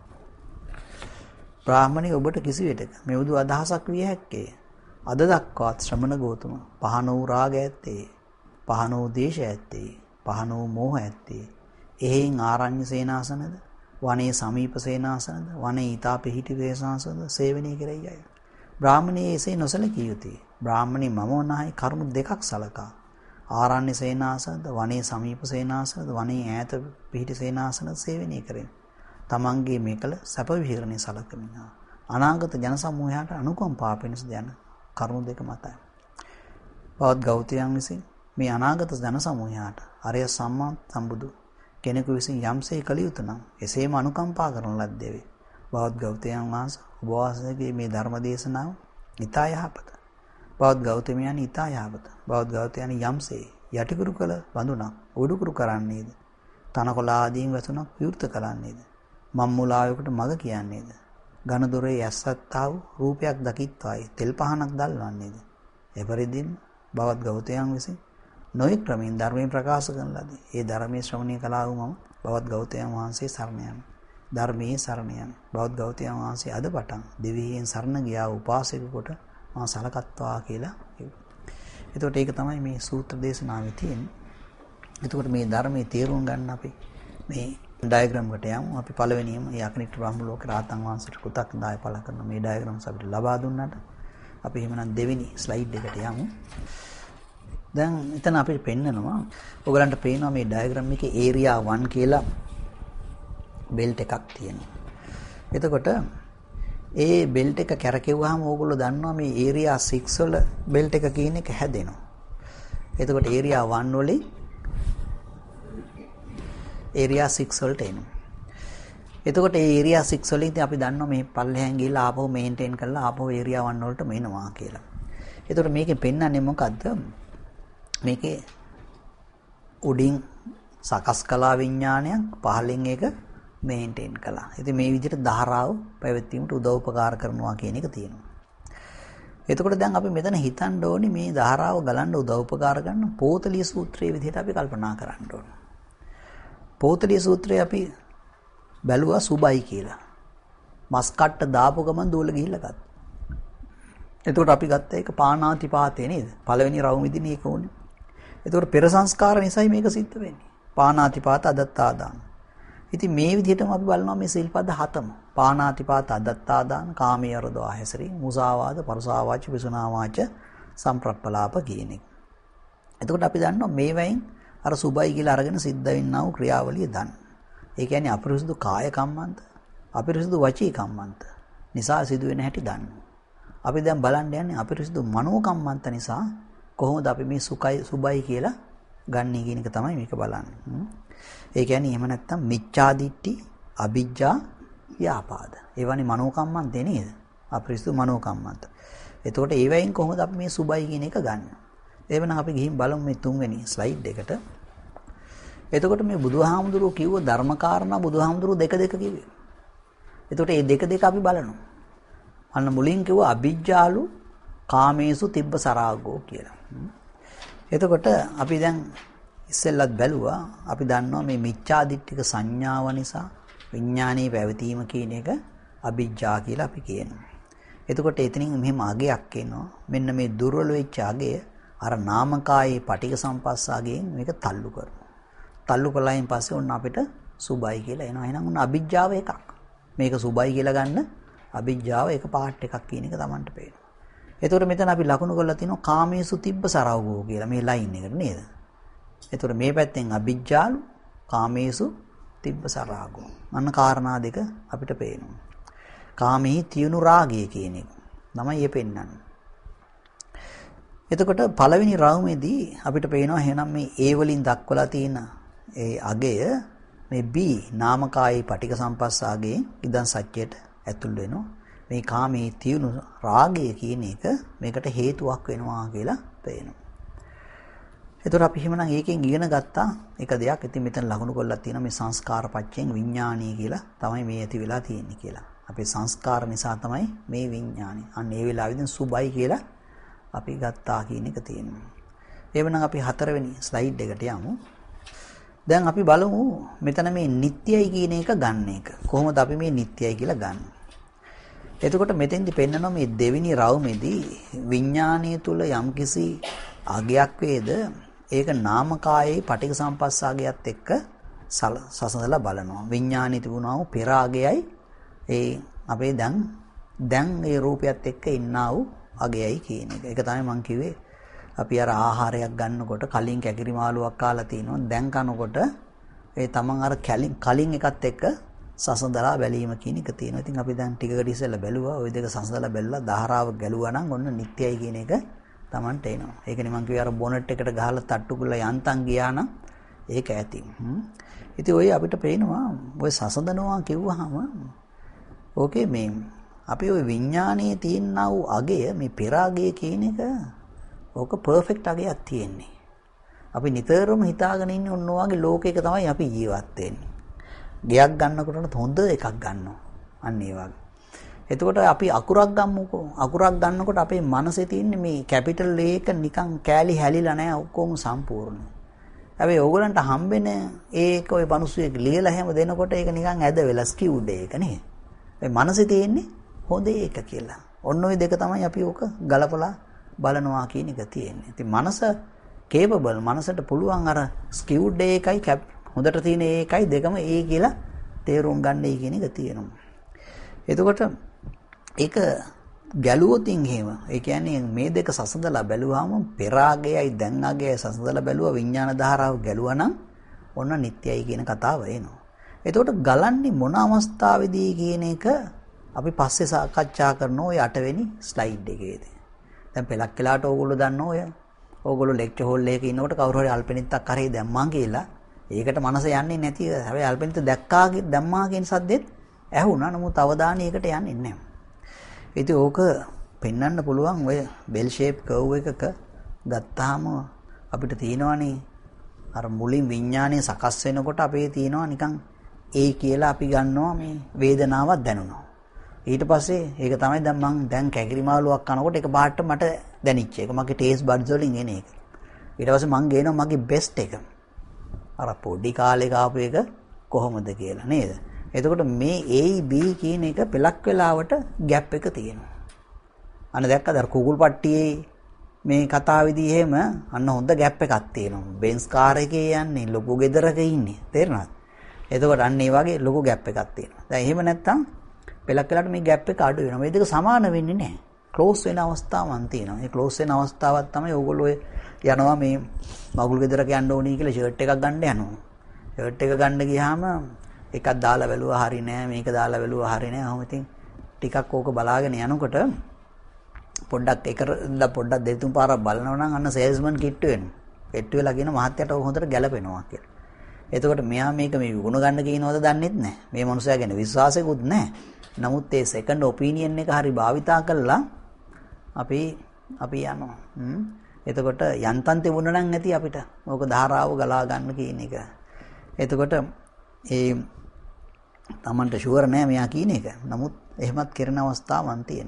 බ්‍රාහ්මණී ඔබට කිසි විටක මෙවුදු අදහසක් විය හැක්කේ. අද දක්වාත් ශ්‍රමණ ගෝතම පහන වූ රාගය ඇත්තේ, පහන වූ දේශය ඇත්තේ, පහන වූ මෝහ ඇත්තේ. එහෙන් ආරණ්‍ය සේනාසනද, වනයේ සමීප සේනාසනද, වනයේ ඊතා පිහිටි සේනාසනද සේවනය කෙරෙයි අය. බ්‍රාහ්මණී එසේ නොසලකිය යුතුය. බ්‍රාහ්මණී මම වනායි කරුණු දෙකක් සලකා. ආරණ්‍ය සේනාසනද, වනයේ සමීප සේනාසනද, වනයේ ඈත පිහිටි සේනාසනද සේවනය කරෙන. තමන්ගේ මේකල සැප විහරණය සලකමින් අනාගත ජන සමූහයට අනුකම්පා පිණිස යන කරුණු දෙක මතයි. බෞද්ධ ගෞතමයන් විසින් මේ අනාගත ජන සමූහයට ආර්ය සම්මා සම්බුදු කෙනෙකු විසින් යම්සේ කළ යුතු නම් එසේම අනුකම්පා කරන ලද්දේ වේ. බෞද්ධ ගෞතමයන් වහන්සේ ඔබ වහන්සේගේ මේ ධර්ම දේශනාව ඊතා යහපත. බෞද්ධ ගෞතමයන් ඊතා යහපත. බෞද්ධ ගෞතමයන් යම්සේ යටිකුරු කළ වඳුණක් උඩුකුරු කරන්නේද? තනකොළ ආදීන් වතුනක් විවෘත කරන්නේද? මම්මුලාවකට මග කියන්නේද? ඝන දොරේ ඇස්සත්තා වූ රූපයක් දකිත්වායි තෙල් පහනක් දැල්වන්නේද? එපරිදිම බෞද්ධ ගෞතමයන් විසින් නොයෙක් ක්‍රමෙන් ධර්මයෙන් ප්‍රකාශ කරන ලදී. ඒ ධර්මයේ ශ්‍රවණය කළා වූ මම බෞද්ධ ගෞතමයන් වහන්සේ සරණ යමි. ධර්මයේ සරණ යමි. බෞද්ධ ගෞතමයන් වහන්සේ අද පටන් දෙවියන් සරණ ගියා උපාසක කොට මා සලකත්වා කියලා කිව්වා. එතකොට ඒක තමයි මේ සූත්‍ර දේශනාවේ තියෙන්නේ. එතකොට මේ ධර්මයේ තේරුම් ගන්න අපි මේ ඩයග්‍රෑම් එකට යමු. අපි පළවෙනියම මේ අකනිට බ්‍රහ්ම ලෝක රාතන් වහන්සේට කෘතඥතාවය පළ කරන මේ ඩයග්‍රෑම්ස් අපිට ලබා දුන්නාට අපි එහෙමනම් දෙවෙනි ස්ලයිඩ් එකට යමු. දැන් එතන අපිට පෙන්නනවා ඔයගලන්ට පේනවා මේ ඩයග්‍රෑම් එකේ ඒරියා වන් කියලා බෙල්ට් එකක් තියෙනවා. එතකොට ඒ බෙල්ට් එක කැරකෙව්වහම ඕගොල්ලෝ දන්නවා මේ ඒරියා සික්ස් වල බෙල්ට් එක කියන එක හැදෙනවා. එතකොට ඒරියා වන් වලින් ඒරියා සික්ස් වලට එනවා. එතකොට ඒ ඒරියා සික්ස් වලින් ඉතින් අපි දන්නවා මේ පල්ලෙහාන් ගිහලා ආපහු මේන්ටේන් කරලා ආපහු ඒරියා වන් වලට එනවා කියලා. එතකොට මේකෙන් පෙන්නන්නේ මොකද්ද? මේකේ උඩින් සකස් කලා විඥානයක් පහළින් ඒක මේන්ටේන් කළා. ඉතින් මේ විදිහට ධාරාව පැවැත්වීමට උදව් උපකාර කරනවා කියන එක තියෙනවා. එතකොට දැන් අපි මෙතන හිතන්න ඕනේ මේ ධාරාව ගලන්න උදව් උපකාර කරන පෝතලිය සූත්‍රයේ විදිහට අපි කල්පනා කරන්න ඕනේ. පෝතලිය සූත්‍රය අපි බැලුවා සුබයි කියලා. මස් කට්ට දාපු ගමන් දෝල ගිහිල්ලා ගත්තා. එතකොට අපි ගත්ත එක පාණාතිපාතේ නේද? පළවෙනි රවුම් විදිහේ ඒක ඕනේ. එතකොට පෙර සංස්කාර නිසායි මේක සිද්ධ වෙන්නේ. පාණාතිපාත අදත්තාදාන. ඉතින් මේ විදිහටම අපි බලනවා මේ සිල්පද හතම. පාණාතිපාත අදත්තාදාන, කාමී අරදවා හැසිරීම, මුසාවාද, පරුසාවාච, විසුනාවාච, සම්ප්‍රප්පලාප කියන එක. එතකොට අපි දන්නවා මේවයින් අර සුබයි කියලා අරගෙන සිද්ධ වෙන්නා වූ ක්‍රියාවලිය දන්න. ඒ කියන්නේ අපිරිසුදු කාය කම්මන්ත, අපිරිසුදු වචී කම්මන්ත නිසා සිදුවෙන හැටි දන්නවා. අපි දැන් බලන්න යන්නේ අපිරිසුදු මනෝ කම්මන්ත නිසා කොහොමද අපි මේ සුඛයි සුබයි කියලා ගන්නේ කියන එක තමයි මේක බලන්නේ. ඒ කියන්නේ එහෙම නැත්තම් මිච්ඡා දිට්ඨි, අවිජ්ජා, ව්‍යාපාද. ඒවනේ මනෝ කම්මන්තේ නේද? අපිරිසුදු මනෝ කම්මන්ත. එතකොට ඒවයින් කොහොමද අපි මේ සුබයි කියන එක ගන්න? එවනම් අපි ගිහින් බලමු මේ තුන්වෙනි ස්ලයිඩ් එකට. එතකොට මේ බුදුහාමුදුරුවෝ කිව්ව ධර්මකාරණා බුදුහාමුදුරුවෝ දෙක දෙක කිව්වේ. එතකොට මේ දෙක දෙක අපි බලනවා. අන්න මුලින් කිව්වා අවිජ්ජාලු කාමේසු තිබ්බ සරාගෝ කියලා. එතකොට අපි දැන් ඉස්සෙල්ලත් බැලුවා අපි දන්නවා මේ මිච්ඡාදිට්ඨික සංඥාව නිසා විඥානයේ පැවතීම කියන එක අවිජ්ජා කියලා අපි කියනවා. එතකොට එතනින් මෙහෙම අගයක් එනවා. මෙන්න මේ දුර්වල වෙච්ච අගය අර නාමකායේ පටික සම්පස්සාගයෙන් මේක තල්ලු කරනවා. තල්ලු කළායින් පස්සේ ඔන්න අපිට සුබයි කියලා එනවා. එහෙනම් ඔන්න අවිජ්ජාව එකක්. මේක සුබයි කියලා ගන්න අවිජ්ජාව එක පාර්ට් එකක් කියන එක Tamanට පේනවා. එතකොට මෙතන අපි ලකුණු කරලා තිනවා කාමේසු තිබ්බ සරවගෝ කියලා මේ ලයින් එකට නේද? එතකොට මේ පැත්තෙන් අවිජ්ජාලු කාමේසු තිබ්බ සරාගෝ. අන්න කාරණා දෙක අපිට පේනවා. කාමී තියුණු රාගය කියන එක තමයි මේ පෙන්වන්නේ. එතකොට පළවෙනි රවුමේදී අපිට පේනවා එහෙනම් මේ A වලින් දක්වලා තියෙන ඒ අගය මේ B නාමකායේ පටික සම්පස්සාගේ ඉදන් සත්‍යයට ඇතුල් වෙනවා. මේ කාමී තියුණු රාගය කියන එක මේකට හේතුවක් වෙනවා කියලා පේනවා. එතකොට අපි එහෙමනම් ඒකෙන් ඉගෙන ගත්තා එක දෙයක්. ඉතින් මෙතන ලකුණු කරලා තියෙනවා මේ සංස්කාර පච්චයෙන් විඥානීය කියලා තමයි මේ ඇති වෙලා තියෙන්නේ කියලා. අපේ සංස්කාර නිසා තමයි මේ විඥානය. අන්න ඒ වෙලාවෙදී සුබයි කියලා අපි ගත්තා කියන එක තියෙනවා. එවනම් අපි හතරවෙනි ස්ලයිඩ් එකට යමු. දැන් අපි බලමු මෙතන මේ නිට්ටයයි කියන එක ගන්න එක. කොහොමද අපි මේ නිට්ටයයි කියලා ගන්න? එතකොට මෙතෙන්දි පෙන්නනවා මේ දෙවෙනි රවුමේදී විඥානීය තුල යම්කිසි අගයක් වේද ඒක නාමකායේ පටික සම්පස්සාගයත් එක්ක සසඳලා බලනවා. විඥානීය තිබුණා වූ පෙර අගයයි ඒ අපේ දැන් දැන් ඒ රූපයත් එක්ක ඉන්නා වූ අගයයි කියන එක. ඒක තමයි මම කිව්වේ. අපි අර ආහාරයක් ගන්නකොට කලින් කැකිරි මාළුවක් කාලා තිනවා. දැන් කනකොට ඒ තමන් අර කලින් කලින් එකත් එක්ක සසඳලා බැලීම කියන එක තියෙනවා. ඉතින් අපි දැන් ටිකකට ඉස්සෙල්ලා බැලුවා. ওই දෙක සසඳලා බැලලා ධාරාව ගැලුවා නම් ඔන්න නිට්ටයයි කියන එක තමන්ට එනවා. ඒකනේ මම කිව්වේ අර බොනට් එකට ගහලා තට්ටු කරලා යන්තම් ගියා නම් ඒක ඇති. ඉතින් ඔය අපිට පේනවා ඔය සසඳනවා කිව්වහම ඕකේ මේ අපි ওই විඥානයේ තියෙනා වූ අගය මේ පෙර අගය කියන එක ඕක පර්ෆෙක්ට් අගයක් තියෙන්නේ. අපි නිතරම හිතාගෙන ඉන්නේ ඔන්න ඔයගේ ලෝකයක තමයි අපි ජීවත් වෙන්නේ. ගයක් ගන්නකොට හොඳ එකක් ගන්නවා. අන්න ඒ වගේ. එතකොට අපි අකුරක් ගමුකෝ. අකුරක් ගන්නකොට අපේ මනසේ තියෙන්නේ මේ කැපිටල් A එක නිකන් කෑලි හැලිලා නැහැ ඔක්කොම සම්පූර්ණ. හැබැයි ඕගලන්ට හම්බෙන ඒක ඔය මිනිස්සුෙක් ලියලා හැම දෙනකොට ඒක නිකන් ඇද වෙලා ස්කියුඩ් එක නේ. ඒ මනසේ තියෙන්නේ හොඳ එක කියලා. ඔන්න ඔය දෙක තමයි අපි ඕක ගලපලා බලනවා කියන එක තියෙන්නේ. ඉතින් මනස කේපබල් මනසට පුළුවන් අර ස්කියුඩ් එකයි කැප් හොඳට තියෙන ඒකයි දෙකම ඒ කියලා තේරුම් ගන්නයි කියන එක තියෙනවා. එතකොට ඒක ගැලුවොතින් එහෙම ඒ කියන්නේ මේ දෙක සසඳලා බැලුවාම පෙර ආගයයි දැන් ආගයයි සසඳලා බැලුවා විඥාන ධාරාව ගැලුවා නම් ඔන්න නිට්ටයයි කියන කතාව එනවා. එතකොට ගලන්නේ මොන අවස්ථාවේදී කියන එක අපි පස්සේ සාකච්ඡා කරන ඔය අටවෙනි ස්ලයිඩ් එකේදී. දැන් පෙලක් වෙලාට ඕගොල්ලෝ දන්නෝ ඔය ඕගොල්ලෝ ලෙක්චර් හෝල් එකේ ඉන්නකොට කවුරු හරි අල්පෙනිත්තක් කරේ දැම්මා කියලා ඒකට මනස යන්නේ නැති. හැබැයි අල්පෙනිත්ත දැක්කා දැම්මා කියන සද්දෙත් ඇහුණා. නමුත් අවධානය ඒකට යන්නේ නැහැ. ඉතින් ඕක පෙන්වන්න පුළුවන් ඔය බෙල් ෂේප් කර්ව් එකක ගත්තාම අපිට තියෙනවනේ අර මුලින් විඥානය සකස් වෙනකොට අපේ තියෙනවා නිකන් ඒ කියලා අපි ගන්නවා මේ වේදනාවක් දැනුණා. ඊට පස්සේ ඒක තමයි දැන් මං දැන් කැකිරි මාළුවක් කනකොට එක පාට මට දැනිච්ච එක. මගේ ටේස්ට් බඩ්ස් වලින් එන එක. ඊට පස්සේ මං ගේනවා මගේ බෙස්ට් එක. අර පොඩි කාලේ කාපු එක කොහොමද කියලා නේද? එතකොට මේ A B කියන එක පෙලක් වෙලාවට ગેප් එක තියෙනවා. අන්න දැක්කද අර කුකුල් පට්ටියේ මේ කතාවේදී එහෙම අන්න හොඳ ગેප් එකක් තියෙනවා. බෙන්ස් කාර් එකේ යන්නේ ලොකු ගෙදරක ඉන්නේ. තේරෙනවද? එතකොට අන්න ඒ වගේ ලොකු ગેප් එකක් තියෙනවා. දැන් එහෙම නැත්තම් පෙලක් වෙලාවට මේ ગેප් එක අඩු වෙනවා. මේ දෙක සමාන වෙන්නේ නැහැ. ක්ලෝස් වෙන අවස්ථාවක් තියෙනවා. මේ ක්ලෝස් වෙන අවස්ථාවක් තමයි ඕගොල්ලෝ යනවා මේ මගුල් ගෙදරක යන්න ඕනි කියලා ෂර්ට් එකක් ගන්න යනවා. ෂර්ට් එක ගන්න ගියාම එකක් දාලා බැලුවා හරි නෑ මේක දාලා බැලුවා හරි නෑ. ඔහොම ඉතින් ටිකක් ඕක බලාගෙන යනකොට පොඩ්ඩක් එකලා පොඩ්ඩක් දෙතුන් තුන් පාරක් බලනවා නම් අන්න සේල්ස්මන් කිට්ටු වෙනවා. කිට්ටු වෙලා කියන මහත්තයාට ඕක හොඳට ගැලපෙනවා කියලා. එතකොට මෙයා මේක මේ විගුණ ගන්න කියනවද දන්නෙත් නෑ. මේ මනුස්සයා ගැන විශ්වාසයකුත් නෑ. නමුත් ඒ සෙකන්ඩ් ඔපිනියන් එක හරි භාවිතා කළා අපි අපි යනවා. හ්ම්. එතකොට යන්තම් තිබුණා නම් ඇති අපිට ඕක ධාරාව ගලා ගන්න කියන එක. එතකොට ඒ Tamanට ෂුවර් නෑ මෙයා කියන එක. නමුත් එහෙමත් කරන අවස්ථාවන් තියෙනවා.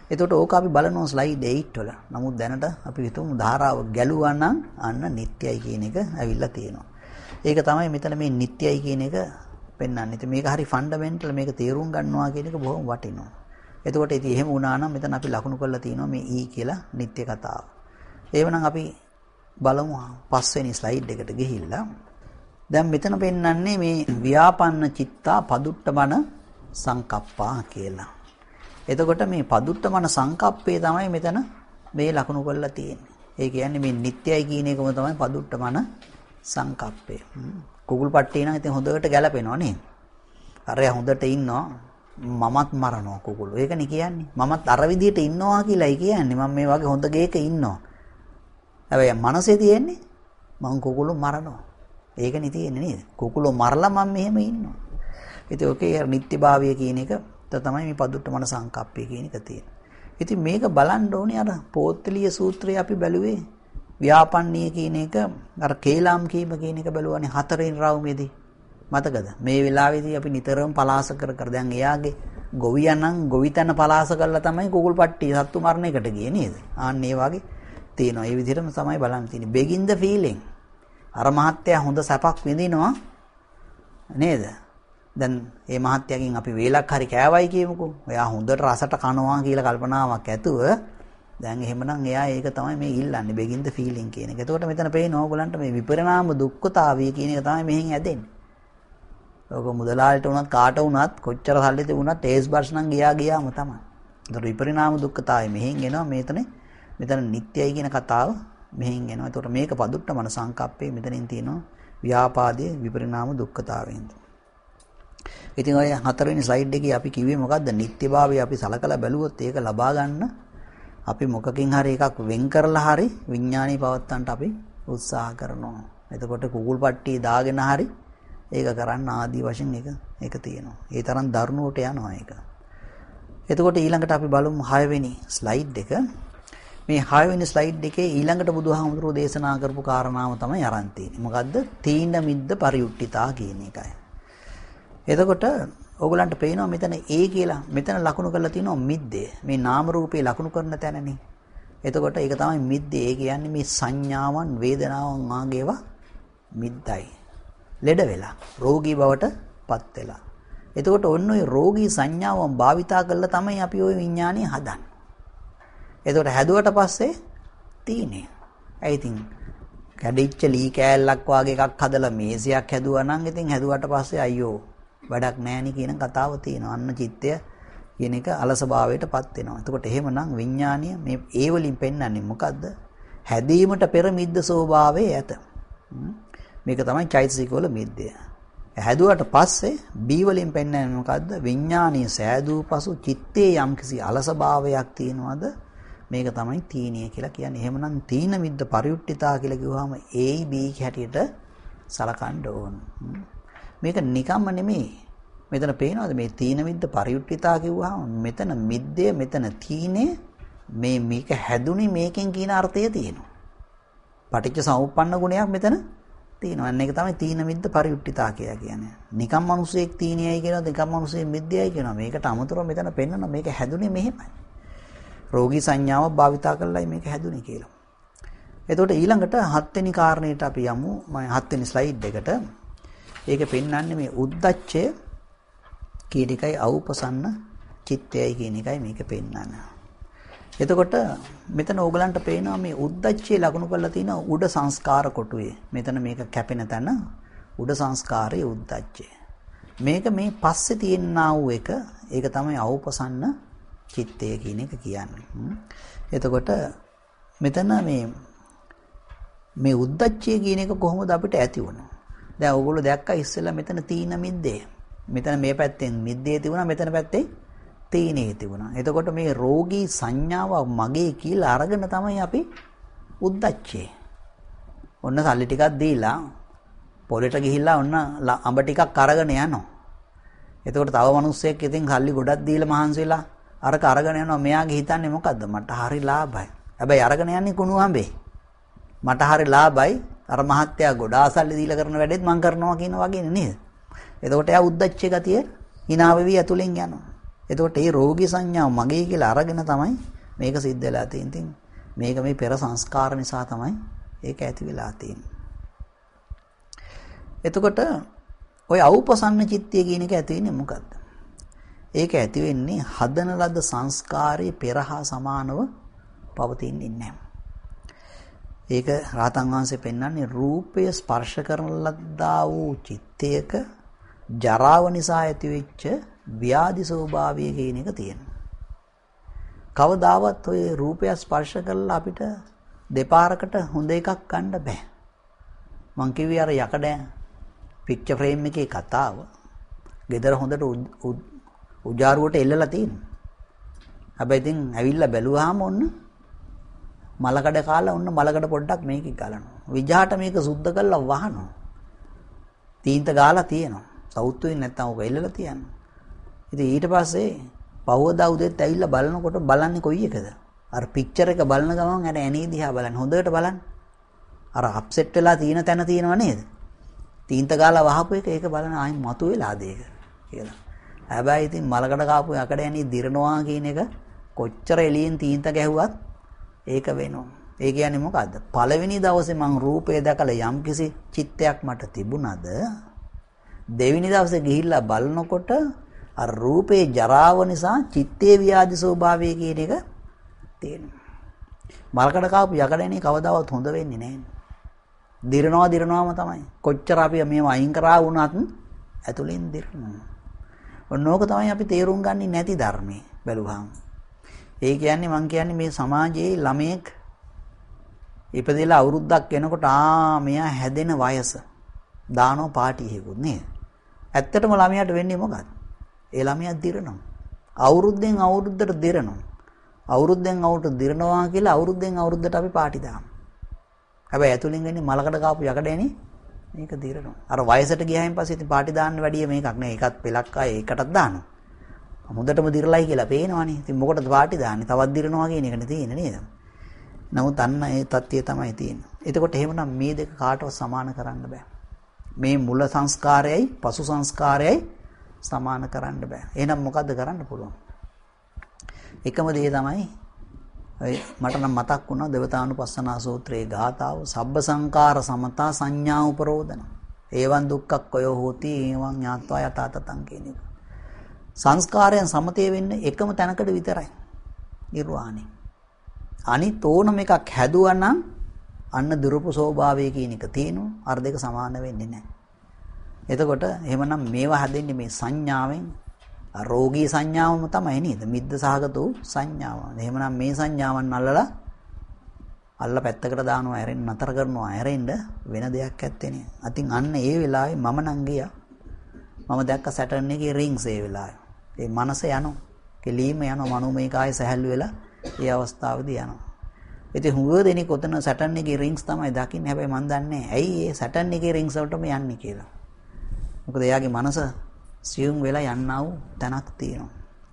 එතකොට ඕක අපි බලනවා ස්ලයිඩ් eight වල. නමුත් දැනට අපි හිතමු ධාරාව ගැලුවා නම් අන්න නිට්ටයයි කියන එක ඇවිල්ලා තියෙනවා. ඒක තමයි මෙතන මේ නිට්ටයයි කියන එක පෙන්වන්නේ. ඉතින් මේක හරි ෆන්ඩමෙන්ටල් මේක තේරුම් ගන්නවා කියන එක බොහොම වටිනවා. එතකොට ඉතින් එහෙම වුණා නම් මෙතන අපි ලකුණු කරලා තියෙනවා මේ E කියලා නිට්ටය කතාව. ඒවනම් අපි බලමු පස්වෙනි ස්ලයිඩ් එකට ගිහිල්ලා. දැන් මෙතන පෙන්වන්නේ මේ ව්‍යාපන්න චිත්තා පදුට්ඨමන සංකප්පා කියලා. එතකොට මේ පදුට්ඨමන සංකප්පේ තමයි මෙතන මේ ලකුණු කරලා තියෙන්නේ. ඒ කියන්නේ මේ නිට්ටයයි කියන එකම තමයි පදුට්ඨමන සංකප්පේ. කුකුල් පට්ටිය නම් ඉතින් හොඳට ගැලපෙනවා නේද? අර හොඳට ඉන්නවා මමත් මරනවා කුකුළු. ඒකනේ කියන්නේ. මමත් අර විදිහට ඉන්නවා කියලායි කියන්නේ. මම මේ වගේ හොඳ ගේක ඉන්නවා. හැබැයි මනසේ තියෙන්නේ මං කුකුළු මරනවා. ඒකනේ තියෙන්නේ නේද? කුකුළු මරලා මම මෙහෙම ඉන්නවා. ඉතින් ඔකේ නිට්ටයභාවය කියන එක තමයි මේ පදුට්ඨමන සංකප්පය කියන එක තියෙන්නේ. ඉතින් මේක බලන්න ඕනේ අර පෝත්තලිය සූත්‍රය අපි බැලුවේ ව්‍යාපන්නීය කියන එක අර කේලාම් කීම කියන එක බැලුවානේ හතරෙන් රවුමේදී. මතකද? මේ වෙලාවේදී අපි නිතරම පලාස කර කර දැන් එයාගේ ගොවියා නම් ගොවිතැන පලාස කරලා තමයි කුකුල් පට්ටිය සත්තු මරණ එකට ගියේ නේද? ආන්න ඒ වගේ තියෙනවා. ඒ විදිහටම තමයි බලන්න තියෙන්නේ. begin the feeling. අර මහත්තයා හොඳ සැපක් විඳිනවා නේද? දැන් මේ මහත්තයාගෙන් අපි වේලක් හරි කෑවයි කියමුකෝ. එයා හොඳට රසට කනවා කියලා කල්පනාවක් ඇතුව දැන් එහෙමනම් එයා ඒක තමයි මේ ඉල්ලන්නේ begin the feeling කියන එක. එතකොට මෙතන පේනවා ඕගලන්ට මේ විපරිණාම දුක්ඛතාවය කියන එක තමයි මෙහෙන් ඇදෙන්නේ. ඔක මුදලාලට වුණත් කාට වුණත් කොච්චර සල්ලි තිබුණත් ටේස් බර්ස් නම් ගියා ගියාම තමයි. ඒතර විපරිණාම දුක්ඛතාවය මෙහෙන් එනවා මෙතන මෙතන නිට්ටයයි කියන කතාව මෙහෙන් එනවා. ඒතකොට මේක පදුට්ඨමන සංකප්පේ මෙතනින් තියෙනවා ව්‍යාපාදයේ විපරිණාම දුක්ඛතාවයෙන්. ඉතින් ඔය හතරවෙනි ස්ලයිඩ් එකේ අපි කිව්වේ මොකද්ද? නිට්ටයභාවය අපි සලකලා බැලුවොත් ඒක ලබා ගන්න අපි මොකකින් හරි එකක් වෙන් කරලා හරි විඥානීය පවත්තන්ට අපි උත්සාහ කරනවා. එතකොට කුකුල් පට්ටිය දාගෙන හරි ඒක කරන්න ආදී වශයෙන් එක එක තියෙනවා. ඒ තරම් දරුණුවට යනවා ඒක. එතකොට ඊළඟට අපි බලමු හයවෙනි ස්ලයිඩ් එක. මේ හයවෙනි ස්ලයිඩ් එකේ ඊළඟට බුදුහාමුදුරුවෝ දේශනා කරපු කාරණාව තමයි අරන් තියෙන්නේ. මොකද්ද? තීන මිද්ද පරියුට්ඨිතා කියන එකයි. එතකොට ඕගලන්ට පේනවා මෙතන ඒ කියලා මෙතන ලකුණු කරලා තියෙනවා මිද්දේ. මේ නාම රූපේ ලකුණු කරන තැනනේ. එතකොට ඒක තමයි මිද්දේ. ඒ කියන්නේ මේ සංඥාවන් වේදනාවන් ආගේවා මිද්දයි. ලෙඩ වෙලා රෝගී බවට පත් වෙලා. එතකොට ඔන්න ඔය රෝගී සංඥාවන් භාවිතා කරලා තමයි අපි ওই විඥානය හදන්නේ. එතකොට හැදුවට පස්සේ තීනේ. I think කැඩිච්ච ලී කෑල්ලක් වගේ එකක් හදලා මේසයක් හැදුවා නම් ඉතින් හැදුවට පස්සේ අයියෝ වැඩක් නැහෙනි කියන කතාව තියෙනවා. අන්න චිත්තය කියන එක අලසභාවයටපත් වෙනවා. එතකොට එහෙමනම් විඥානීය මේ ඒ වලින් පෙන්වන්නේ මොකද්ද? හැදීමට පෙර මිද්ද ස්වභාවයේ ඇත. මේක තමයි චෛතසික වල මිද්දය. හැදුවට පස්සේ බී වලින් පෙන්වන්නේ මොකද්ද? විඥානීය සෑදූ පසු චිත්තේ යම්කිසි අලසභාවයක් තියෙනවද? මේක තමයි තීනිය කියලා කියන්නේ. එහෙමනම් තීන මිද්ද පරියුට්ඨිතා කියලා කිව්වහම A B හැටියට සලකන්න ඕන. මේක නිකම්ම නෙමෙයි. මෙතන පේනවද මේ තීන මිද්ද පරියුට්ඨිතා කිව්වහම මෙතන මිද්දේ මෙතන තීනේ මේ මේක හැදුනේ මේකෙන් කියන අර්ථය තියෙනවා. පටිච්ච සමුප්පන්න ගුණයක් මෙතන තියෙනවා. අන්න ඒක තමයි තීන මිද්ද පරියුට්ඨිතා කියලා කියන්නේ. නිකම් මිනිසෙක් තීනියයි කියනවා, නිකම් මිනිසෙක් මිද්දයයි කියනවා. මේකට අමතරව මෙතන පෙන්වන මේක හැදුනේ මෙහෙමයි. රෝගී සංඥාවක් භාවිතා කරලායි මේක හැදුනේ කියලා. එතකොට ඊළඟට හත්වෙනි කාරණේට අපි යමු. මම හත්වෙනි ස්ලයිඩ් එකට. ඒක පෙන්වන්නේ මේ උද්දච්චය කියන එකයි අවුපසන්න චිත්තයයි කියන එකයි මේක පෙන්වන්නේ. එතකොට මෙතන ඕගලන්ට පේනවා මේ උද්දච්චයේ ලකුණු කරලා තියෙන උඩ සංස්කාර කොටුවේ. මෙතන මේක කැපෙන තැන උඩ සංස්කාරයේ උද්දච්චය. මේක මේ පස්සේ තියෙනා වූ එක ඒක තමයි අවුපසන්න චිත්තය කියන එක කියන්නේ. එතකොට මෙතන මේ මේ උද්දච්චය කියන එක කොහොමද අපිට ඇති වුණේ? දැන් ඕගොල්ලෝ දැක්කා ඉස්සෙල්ලා මෙතන තීන මිද්දේ. මෙතන මේ පැත්තෙන් මිද්දේ තිබුණා, මෙතන පැත්තේ තීනේ තිබුණා. එතකොට මේ රෝගී සංඥාව මගේ කියලා අරගෙන තමයි අපි උද්දච්චේ. ඔන්න සල්ලි ටිකක් දීලා පොලෙට ගිහිල්ලා ඔන්න අඹ ටිකක් අරගෙන යනවා. එතකොට තව මිනිස්සෙක් ඉතින් සල්ලි ගොඩක් දීලා මහන්සි වෙලා අරක අරගෙන යනවා. මෙයාගේ හිතන්නේ මොකද්ද? මට හරි ලාභයි. හැබැයි අරගෙන යන්නේ කුණු හම්බේ. මට හරි ලාභයි. අර මහත්තයා ගොඩාක් සල්ලි දීලා කරන වැඩෙත් මං කරනවා කියන වගේ නේද? එතකොට එයා උද්දච්ච ගතිය hina වෙවි ඇතුලෙන් යනවා. එතකොට මේ රෝගී සංඥාව මගේ කියලා අරගෙන තමයි මේක සිද්ධ වෙලා තියෙන්නේ. මේක මේ පෙර සංස්කාර නිසා තමයි ඒක ඇති වෙලා තියෙන්නේ. එතකොට ඔය අවුපසන්න චිත්තය කියන එක ඇති වෙන්නේ මොකද්ද? ඒක ඇති වෙන්නේ හදන ලද සංස්කාරයේ පෙරහා සමානව පවතින්නේ නැහැ. ඒක රාතන් වහන්සේ පෙන්වන්නේ රූපය ස්පර්ශ කරන ලද්දා වූ චිත්තයක ජරාව නිසා ඇතිවෙච්ච ව්‍යාධි ස්වභාවය කියන එක තියෙනවා. කවදාවත් ඔය රූපය ස්පර්ශ කරලා අපිට දෙපාරකට හොඳ එකක් ගන්න බෑ. මං කිව්වේ අර යකඩ පික්චර් ෆ්‍රේම් එකේ කතාව. ගෙදර හොඳට උජාරුවට එල්ලලා තියෙනවා. හැබැයි ඉතින් ඇවිල්ලා බැලුවාම ඔන්න මලකඩ කාලා ඔන්න මලකඩ පොඩ්ඩක් මේකේ ගලනවා. විජහට මේක සුද්ධ කරලා වහනවා. තීන්ත ගාලා තියෙනවා. සවුත්තුයින් නැත්තම් ඔක එල්ලලා තියන්නේ. ඉතින් ඊට පස්සේ පහවදා උදේත් ඇවිල්ලා බලනකොට බලන්නේ කොයි එකද? අර පික්චර් එක බලන ගමන් අර ඇණේ දිහා බලන්න. හොඳට බලන්න. අර අප්සෙට් වෙලා තියෙන තැන තියෙනව නේද? තීන්ත ගාලා වහපු එක ඒක බලන ආයි මතු වෙලාද ඒක කියලා. හැබැයි ඉතින් මලකඩ කාපු යකඩ ඇණේ දිරනවා කියන එක කොච්චර එළියෙන් තීන්ත ගැහුවත් ඒක වෙනවා. ඒ කියන්නේ මොකද්ද? පළවෙනි දවසේ මං රූපය දැකලා යම්කිසි චිත්තයක් මට තිබුණාද? දෙවෙනි දවසේ ගිහිල්ලා බලනකොට අර රූපේ ජරාව නිසා චිත්තේ ව්‍යාධි ස්වභාවය කියන එක තියෙනවා. මලකඩ කාපු යකඩනේ කවදාවත් හොඳ වෙන්නේ නැහැ. දිරනවා දිරනවාම තමයි. කොච්චර අපි මේව අයින් කරා වුණත් ඇතුලෙන් දිරනවා. ඔන්නෝක තමයි අපි තේරුම් ගන්නේ නැති ධර්මයේ බැලුවාම. ඒ කියන්නේ මං කියන්නේ මේ සමාජයේ ළමයෙක් ඉපදෙලා අවුරුද්දක් වෙනකොට ආ මෙයා හැදෙන වයස දානෝ පාටි එකකුත් නේද? ඇත්තටම ළමයාට වෙන්නේ මොකක්ද? ඒ ළමයා දිරනවා. අවුරුද්දෙන් අවුරුද්දට දිරනවා. අවුරුද්දෙන් අවුරුද්දට දිරනවා කියලා අවුරුද්දෙන් අවුරුද්දට අපි පාටි දාමු. හැබැයි ඇතුලින් වෙන්නේ මලකඩ කාපු යකඩේනේ මේක දිරනවා. අර වයසට ගියායින් පස්සේ ඉතින් පාටි දාන්න වැඩිය මේකක් නෑ. ඒකත් පෙලක් ආයේ ඒකටත් දානවා. හොඳටම දිරලයි කියලා පේනවනේ. ඉතින් මොකටද පාටි දාන්නේ? තවත් දිරනවා කියන එකනේ තියෙන්නේ නේද? නමුත් අන්න ඒ தත්ත්වය තමයි තියෙන්නේ. එතකොට එහෙමනම් මේ දෙක කාටවත් සමාන කරන්න බෑ. මේ මුල සංස්කාරයයි පසු සංස්කාරයයි සමාන කරන්න බෑ. එහෙනම් මොකද්ද කරන්න පුළුවන්? එකම දේ තමයි මට නම් මතක් වුණා දේවතානුපස්සනා සූත්‍රයේ ගාථාව සබ්බ සංකාර සමතා සංඥා උපරෝධන. ඒවන් දුක්ඛක්ඛය හෝති ඒවන් ඥාත්වා යතාතතං කියන එක. සංස්කාරයන් සමතේ වෙන්නේ එකම තැනකට විතරයි. නිර්වාණය. අනිත් ඕනම එකක් හැදුවා නම් අන්න දුරුපු ස්වභාවය කියන එක තියෙනවා. අර දෙක සමාන වෙන්නේ නැහැ. එතකොට එහෙමනම් මේවා හැදෙන්නේ මේ සංඥාවෙන්. රෝගී සංඥාවම තමයි නේද? මිද්ද සහගත වූ සංඥාව. එහෙමනම් මේ සංඥාවන් අල්ලලා අල්ල පැත්තකට දානවා ඇරෙන්න නතර කරනවා ඇරෙන්න වෙන දෙයක් ඇත්තේ නෑ. අතින් අන්න ඒ වෙලාවේ මම නම් ගියා. මම දැක්ක සැටර්න් එකේ රින්ග්ස් ඒ වෙලාවේ. ඒ මනස යනවා. කෙලීම යනවා මනෝමය කාය සැහැල්ලු වෙලා ඒ අවස්ථාවේදී යනවා. ඉතින් හුඟ දෙනෙක් ඔතන සැටර්න් එකේ රින්ග්ස් තමයි දකින්නේ. හැබැයි මම දන්නේ ඇයි ඒ සැටර්න් එකේ රින්ග්ස් වලටම යන්නේ කියලා. මොකද එයාගේ මනස සියුම් වෙලා යන්නා වූ තැනක් තියෙනවා.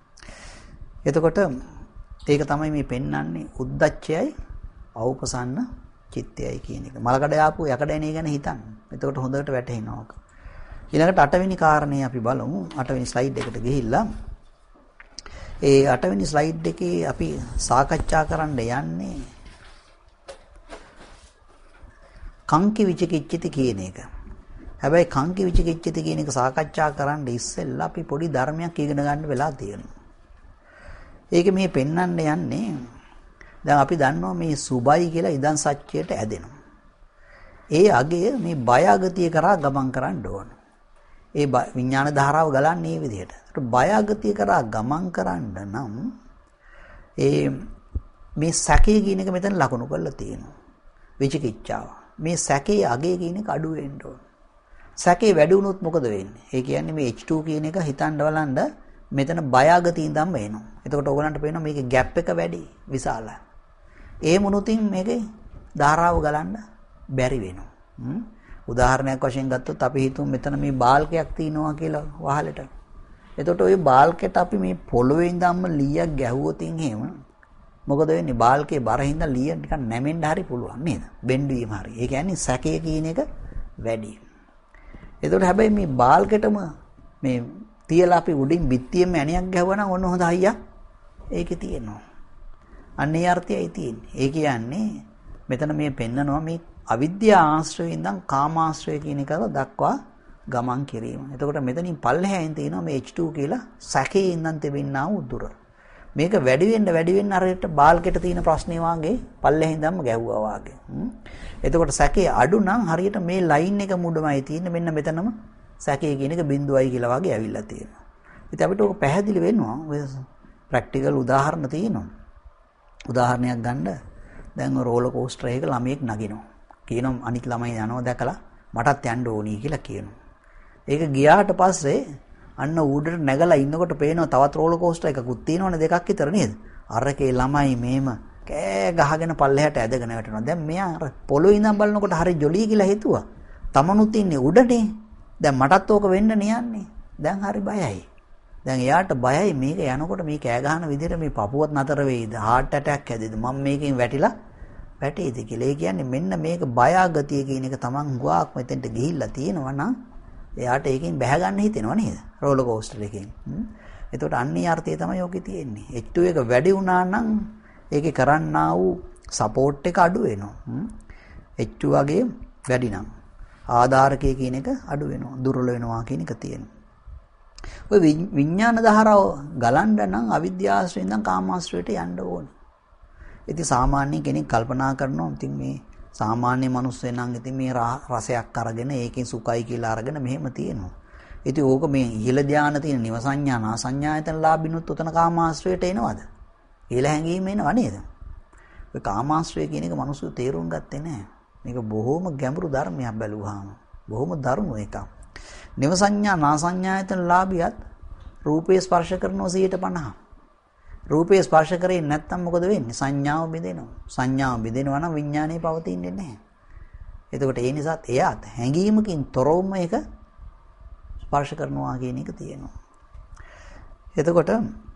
එතකොට ඒක තමයි මේ පෙන්වන්නේ උද්දච්චයයි අවුපසන්න චිත්තයයි කියන එක. මලකඩ යාපු යකඩේනේ ගැන හිතන්න. එතකොට හොඳට වැටහෙනවා. ඊළඟට අටවෙනි කාරණේ අපි බලමු. අටවෙනි ස්ලයිඩ් එකට ගිහිල්ලා ඒ අටවෙනි ස්ලයිඩ් එකේ අපි සාකච්ඡා කරන්න යන්නේ කංකි විචිකිච්ඡති කියන එක. හැබැයි කංකි විචිකිච්ඡති කියන එක සාකච්ඡා කරන්න ඉස්සෙල්ලා අපි පොඩි ධර්මයක් ඉගෙන ගන්න වෙලා තියෙනවා. ඒක මේ පෙන්වන්න යන්නේ දැන් අපි දන්නවා මේ සුබයි කියලා ඉදන් සත්‍යයට ඇදෙනවා. ඒ අගය මේ බය අගතිය කරා ගමන් කරන්න ඕන. ඒ විඥාන ධාරාව ගලන්නේ මේ විදිහට. ඒත් බය අගතිය කරා ගමන් කරන්න නම් ඒ මේ සැකේ කියන එක මෙතන ලකුණු කරලා තියෙනවා. විචිකිච්ඡාව. මේ සැකේ අගය කියන එක අඩු වෙන්න ඕන. සැකේ වැඩි වුණොත් මොකද වෙන්නේ? ඒ කියන්නේ මේ H two කියන එක හිතන්න බලන්න මෙතන බය අගතිය ඉඳන්ම එනවා. එතකොට ඕගලන්ට පේනවා මේකේ ગેප් එක වැඩි විශාලයි. ඒ මොනුතින් මේකේ ධාරාව ගලන්න බැරි වෙනවා. උදාහරණයක් වශයෙන් ගත්තොත් අපි හිතමු මෙතන මේ බාල්කයක් තියෙනවා කියලා වහලට. එතකොට ওই බාල්කෙට අපි මේ පොළවේ ඉඳන්ම ලීයක් ගැහුවොත් එහෙම මොකද වෙන්නේ? බාල්කේ බර හින්දා ලීය නිකන් නැමෙන්න හරි පුළුවන් නේද? බෙන්ඩ් වීම හරි. ඒ කියන්නේ සැකේ කියන එක වැඩි. එතකොට හැබැයි මේ බාල්කෙටම මේ තියලා අපි උඩින් බිත්තියෙම ඇණයක් ගැහුවා නම් ඔන්න හොඳ හයියක් ඒකේ තියෙනවා. අන්නේ අර්ථයයි තියෙන්නේ. ඒ කියන්නේ මෙතන මේ පෙන්නනවා මේ අවිද්‍යා ආශ්‍රයෙන් ඉඳන් කාමාශ්‍රය කියන එක දක්වා ගමන් කිරීම. එතකොට මෙතනින් පල්ලෙහායින් තියෙනවා මේ H two කියලා සැකේ ඉඳන් තිබෙනා උදුර. මේක වැඩි වෙන්න වැඩි වෙන්න අරයට බාල්කෙට තියෙන ප්‍රශ්නේ වාගේ පල්ලෙහායින් ඉඳන්ම ගැහුවා වාගේ. එතකොට සැකේ අඩු නම් හරියට මේ ලයින් එක මුඩමයි තියෙන්නේ මෙන්න මෙතනම සැකේ කියන එක බිඳුවයි කියලා වගේ ඇවිල්ලා තියෙනවා. ඉතින් අපිට ඕක පැහැදිලි වෙනවා. ඔය ප්‍රැක්ටිකල් උදාහරණ තියෙනවා. උදාහරණයක් ගන්න දැන් ඔය රෝලර් කෝස්ටර් එකක ළමයෙක් නගිනවා. කියනවා අනිත් ළමයි යනවා දැකලා මටත් යන්න ඕනි කියලා කියනවා. ඒක ගියාට පස්සේ අන්න උඩට නැගලා ඉන්නකොට පේනවා තවත් රෝලර් කෝස්ටර් එකකුත් තියෙනවනේ දෙකක් විතර නේද? අරකේ ළමයි මේම කෑ ගහගෙන පල්ලෙහාට ඇදගෙන වැටෙනවා. දැන් මෙයා අර පොළොවේ ඉඳන් බලනකොට හරි ජොලි කියලා හිතුවා. තමනුත් ඉන්නේ උඩනේ. දැන් මටත් ඕක වෙන්න නියන්නේ. දැන් හරි බයයි. දැන් එයාට බයයි මේක යනකොට මේ කෑ ගහන විදිහට මේ පපුවත් නතර වෙයිද? heart attack හැදෙයිද? මම මේකෙන් වැටිලා වැටෙයිද කියලා. ඒ කියන්නේ මෙන්න මේක බයාගතිය කියන එක Taman හුඟක් මෙතෙන්ට ගිහිල්ලා තියෙනවා නම් එයාට ඒකෙන් බැහැ ගන්න හිතෙනව නේද? රෝලර් කෝස්ටර් එකෙන්. එතකොට අන්නේ අර්ථය තමයි යෝකේ තියෙන්නේ. H two එක වැඩි වුණා නම් ඒකේ කරන්නා වූ සපෝට් එක අඩු වෙනවා. H two වගේ වැඩි නම් ආධාරකයේ කියන එක අඩු වෙනවා. දුර්වල වෙනවා කියන එක තියෙනවා. ඔය විඥාන ධාරාව ගලන්න නම් අවිද්‍යාශ්‍රයෙන් ඉඳන් කාමාශ්‍රයට යන්න ඕනේ. ඉතින් සාමාන්‍ය කෙනෙක් කල්පනා කරනවා ඉතින් මේ සාමාන්‍ය මිනිස්සු නම් ඉතින් මේ රසයක් අරගෙන ඒකෙන් සුඛයි කියලා අරගෙන මෙහෙම තියෙනවා. ඉතින් ඕක මේ ඉහළ ධානය තියෙන නිවසඤ්ඤා නාසඤ්ඤායතන ලාභිනුත් උතන කාමාශ්‍රයට එනවද? ඉහළ හැංගීම එනව නේද? ඔය කාමාශ්‍රය කියන එක මිනිස්සු තේරුම් ගත්තේ නැහැ. මේක බොහොම ගැඹුරු ධර්මයක් බැලුවාම. බොහොම දරුණු එකක්. නිවසඤ්ඤා නාසඤ්ඤායතන ලාභියත් රූපේ ස්පර්ශ කරනවා සියයට පනහ. රූපේ ස්පර්ශ කරේ නැත්නම් මොකද වෙන්නේ? සංඥාව බෙදෙනවා. සංඥාව බෙදෙනවා නම් විඥානය පවතින්නේ නැහැ. එතකොට ඒ නිසාත් එයාත් හැඟීමකින් තොරවම ඒක ස්පර්ශ කරනවා කියන එක තියෙනවා. එතකොට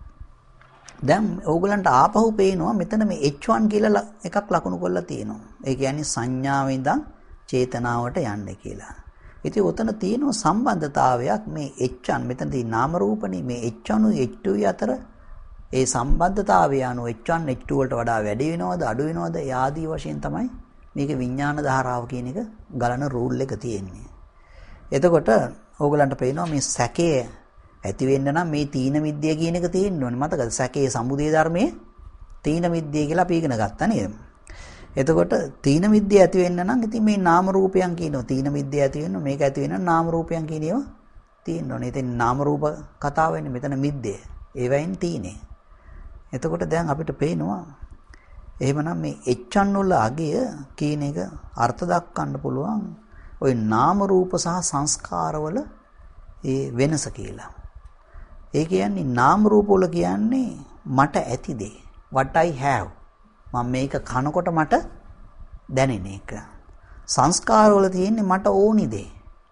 දැන් ඕගලන්ට ආපහු පේනවා මෙතන මේ H one කියලා එකක් ලකුණු කරලා තියෙනවා. ඒ කියන්නේ සංඥාවෙන් ඉඳන් චේතනාවට යන්න කියලා. ඉතින් උතන තියෙන සම්බන්ධතාවයක් මේ H one මෙතන තියෙන නාම රූපනේ මේ H one H two අතර ඒ සම්බන්ධතාවය අනුව H one H two වලට වඩා වැඩි වෙනවද අඩු වෙනවද ඒ ආදී වශයෙන් තමයි මේක විඥාන ධාරාව කියන එක ගලන රූල් එක තියෙන්නේ. එතකොට ඕගලන්ට පේනවා මේ සැකේ ඇති වෙන්න නම් මේ තීන මිද්දය කියන එක තියෙන්න ඕනේ. මතකද? සැකේ සමුදය ධර්මයේ තීන මිද්දය කියලා අපි ඉගෙන ගත්තා නේද? එතකොට තීන මිද්දය ඇති වෙන්න නම් ඉතින් මේ නාම රූපයන් කියනවා. තීන මිද්දය ඇති වෙන්න මේක ඇති වෙන්න නාම රූපයන් කියන ඒවා තියෙන්න ඕනේ. ඉතින් නාම රූප කතාව වෙන්නේ මෙතන මිද්දේ. ඒවයින් තීනේ. එතකොට දැන් අපිට පේනවා එහෙමනම් මේ H one වල අගය කියන එක අර්ථ දක්වන්න පුළුවන් ওই නාම රූප සහ සංස්කාරවල ඒ වෙනස කියලා. ඒ කියන්නේ නාම රූප වල කියන්නේ මට ඇති දේ what I have. මම මේක කනකොට මට දැනෙන එක. සංස්කාර වල තියෙන්නේ මට ඕනි දේ.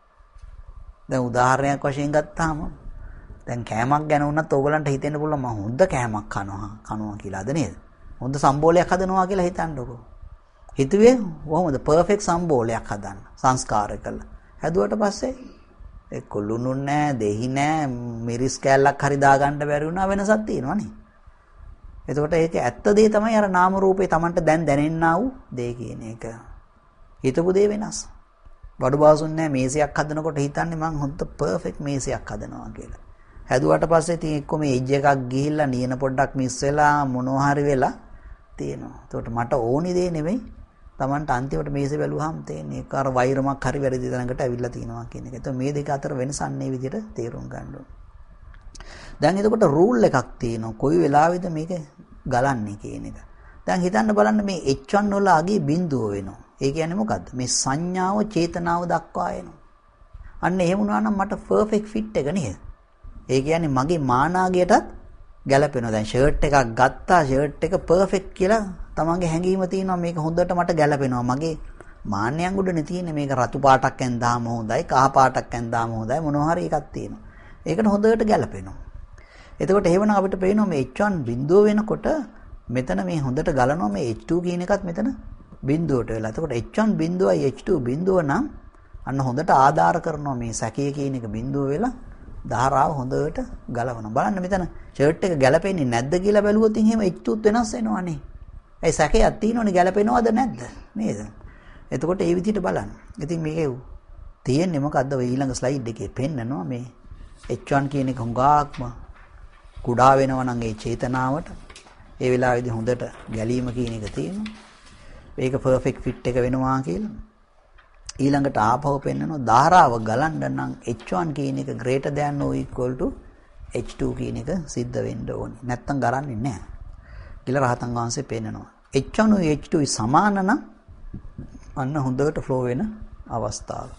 දැන් උදාහරණයක් වශයෙන් ගත්තාම දැන් කෑමක් ගැන වුණත් ඕගලන්ට හිතෙන්න පුළුවන් මම හොඳ කෑමක් කනවා කනවා කියලාද නේද? හොඳ සම්බෝලයක් හදනවා කියලා හිතන්නකෝ. හිතුවේ කොහොමද පර්ෆෙක්ට් සම්බෝලයක් හදන්න සංස්කාර කළා. හැදුවට පස්සේ එක්ක ලුණු නැහැ, දෙහි නැහැ, මිරිස් කෑල්ලක් හරි දාගන්න බැරි වුණා වෙනසක් තියෙනවනේ. එතකොට ඒක ඇත්ත දේ තමයි අර නාම රූපේ Tamanට දැන් දැනෙන්නා වූ දේ කියන එක. හිතපු දේ වෙනස්. බඩු බාසුන් නැහැ මේසයක් හදනකොට හිතන්නේ මං හොඳ පර්ෆෙක්ට් මේසයක් හදනවා කියලා. හැදුවට පස්සේ ඉතින් එක්ක මේ එජ් එකක් ගිහිල්ලා නියන පොඩ්ඩක් මිස් වෙලා මොනවා හරි වෙලා තියෙනවා. ඒකට මට ඕනි දේ නෙමෙයි Tamanට අන්තිමට මේසේ බැලුවාම තේන්නේ ඒක අර වෛරමක් හරි වැරදි තැනකට ඇවිල්ලා තිනවා කියන එක. ඒතකොට මේ දෙක අතර වෙනස අන්නේ විදිහට තේරුම් ගන්න ඕනේ. දැන් එතකොට රූල් එකක් තියෙනවා. කොයි වෙලාවෙද මේක ගලන්නේ කියන එක. දැන් හිතන්න බලන්න මේ H one වල අගේ බිඳුව වෙනවා. ඒ කියන්නේ මොකද්ද? මේ සංඥාව චේතනාව දක්වා එනවා. අන්න එහෙම වුණා නම් මට පර්ෆෙක්ට් ෆිට් එක නේද? ඒ කියන්නේ මගේ මානාගයටත් ගැලපෙනවා. දැන් ෂර්ට් එකක් ගත්තා ෂර්ට් එක පර්ෆෙක්ට් කියලා තමන්ගේ හැඟීම තියෙනවා මේක හොඳට මට ගැලපෙනවා. මගේ මාන්නයන් උඩනේ තියෙන්නේ මේක රතු පාටක් ඇඳාම හොඳයි, කහ පාටක් ඇඳාම හොඳයි මොනවා හරි එකක් තියෙනවා. ඒකට හොඳට ගැලපෙනවා. එතකොට එහෙමනම් අපිට පේනවා මේ H one බිඳුව වෙනකොට මෙතන මේ හොඳට ගලනවා මේ H two කියන එකත් මෙතන බිඳුවට වෙලා. එතකොට H one බිඳුවයි H two බිඳුව නම් අන්න හොඳට ආධාර කරනවා මේ සැකය කියන එක බිඳුව වෙලා ධාරාව හොඳට ගලවනවා. බලන්න මෙතන ෂර්ට් එක ගැලපෙන්නේ නැද්ද කියලා බැලුවොත් එහෙම එච් ටූත් වෙනස් වෙනවනේ. ඒ සැකයක් තියෙනවනේ ගැලපෙනවද නැද්ද නේද? එතකොට ඒ විදිහට බලන්න. ඉතින් මේකේ තියෙන්නේ මොකද්ද? ඔය ඊළඟ ස්ලයිඩ් එකේ පෙන්නනවා මේ එච් වන් කියන එක හුඟාක්ම කුඩා වෙනවා නම් ඒ චේතනාවට ඒ වෙලාවේදී හොඳට ගැලීම කියන එක තියෙනවා. මේක පර්ෆෙක්ට් ෆිට් එක වෙනවා කියලා. ඊළඟට ආපහු පෙන්නනවා ධාරාව ගලන්න නම් එච් වන් කියන එක greater than or equal to H two කියන එක සිද්ධ වෙන්න ඕනේ. නැත්තම් ගරන්නේ නැහැ. කියලා රහතන් වහන්සේ පෙන්නනවා. එච් වන් උයි එච් ටූ සමාන නම් අන්න හොඳට ෆ්ලෝ වෙන අවස්ථාව.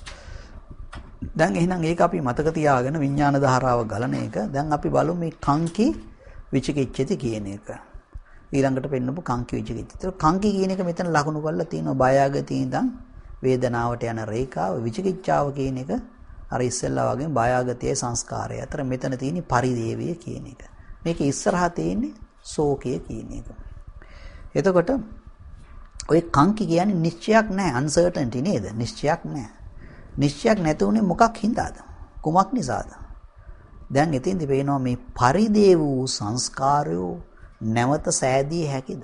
දැන් එහෙනම් ඒක අපි මතක තියාගෙන විඥාන ධාරාව ගලන එක. දැන් අපි බලමු මේ කංකි විචිකිච්ඡති කියන එක. ඊළඟට පෙන්නපු කංකි විචිකිච්ඡති. කංකි කියන එක මෙතන ලකුණු කරලා තියෙනවා බයගතිය ඉඳන් වේදනාවට යන රේඛාව. විචිකිච්ඡාව කියන එක අර ඉස්සෙල්ලා වගේ බයගතිය සංස්කාරය අතර මෙතන තියෙන පරිදේවය කියන එක. මේක ඉස්සරහා තියෙන්නේ ශෝකය කියන එක. එතකොට ඔය කංකි කියන්නේ නිශ්චයක් නැහැ, අන්සර්ටන්ටි නේද? නිශ්චයක් නැහැ. නිශ්චයක් නැති උනේ මොකක් හින්දාද? කුමක් නිසාද? දැන් එතින්දි පේනවා මේ පරිදේව වූ සංස්කාරයෝ නැවත සෑදී හැකිද?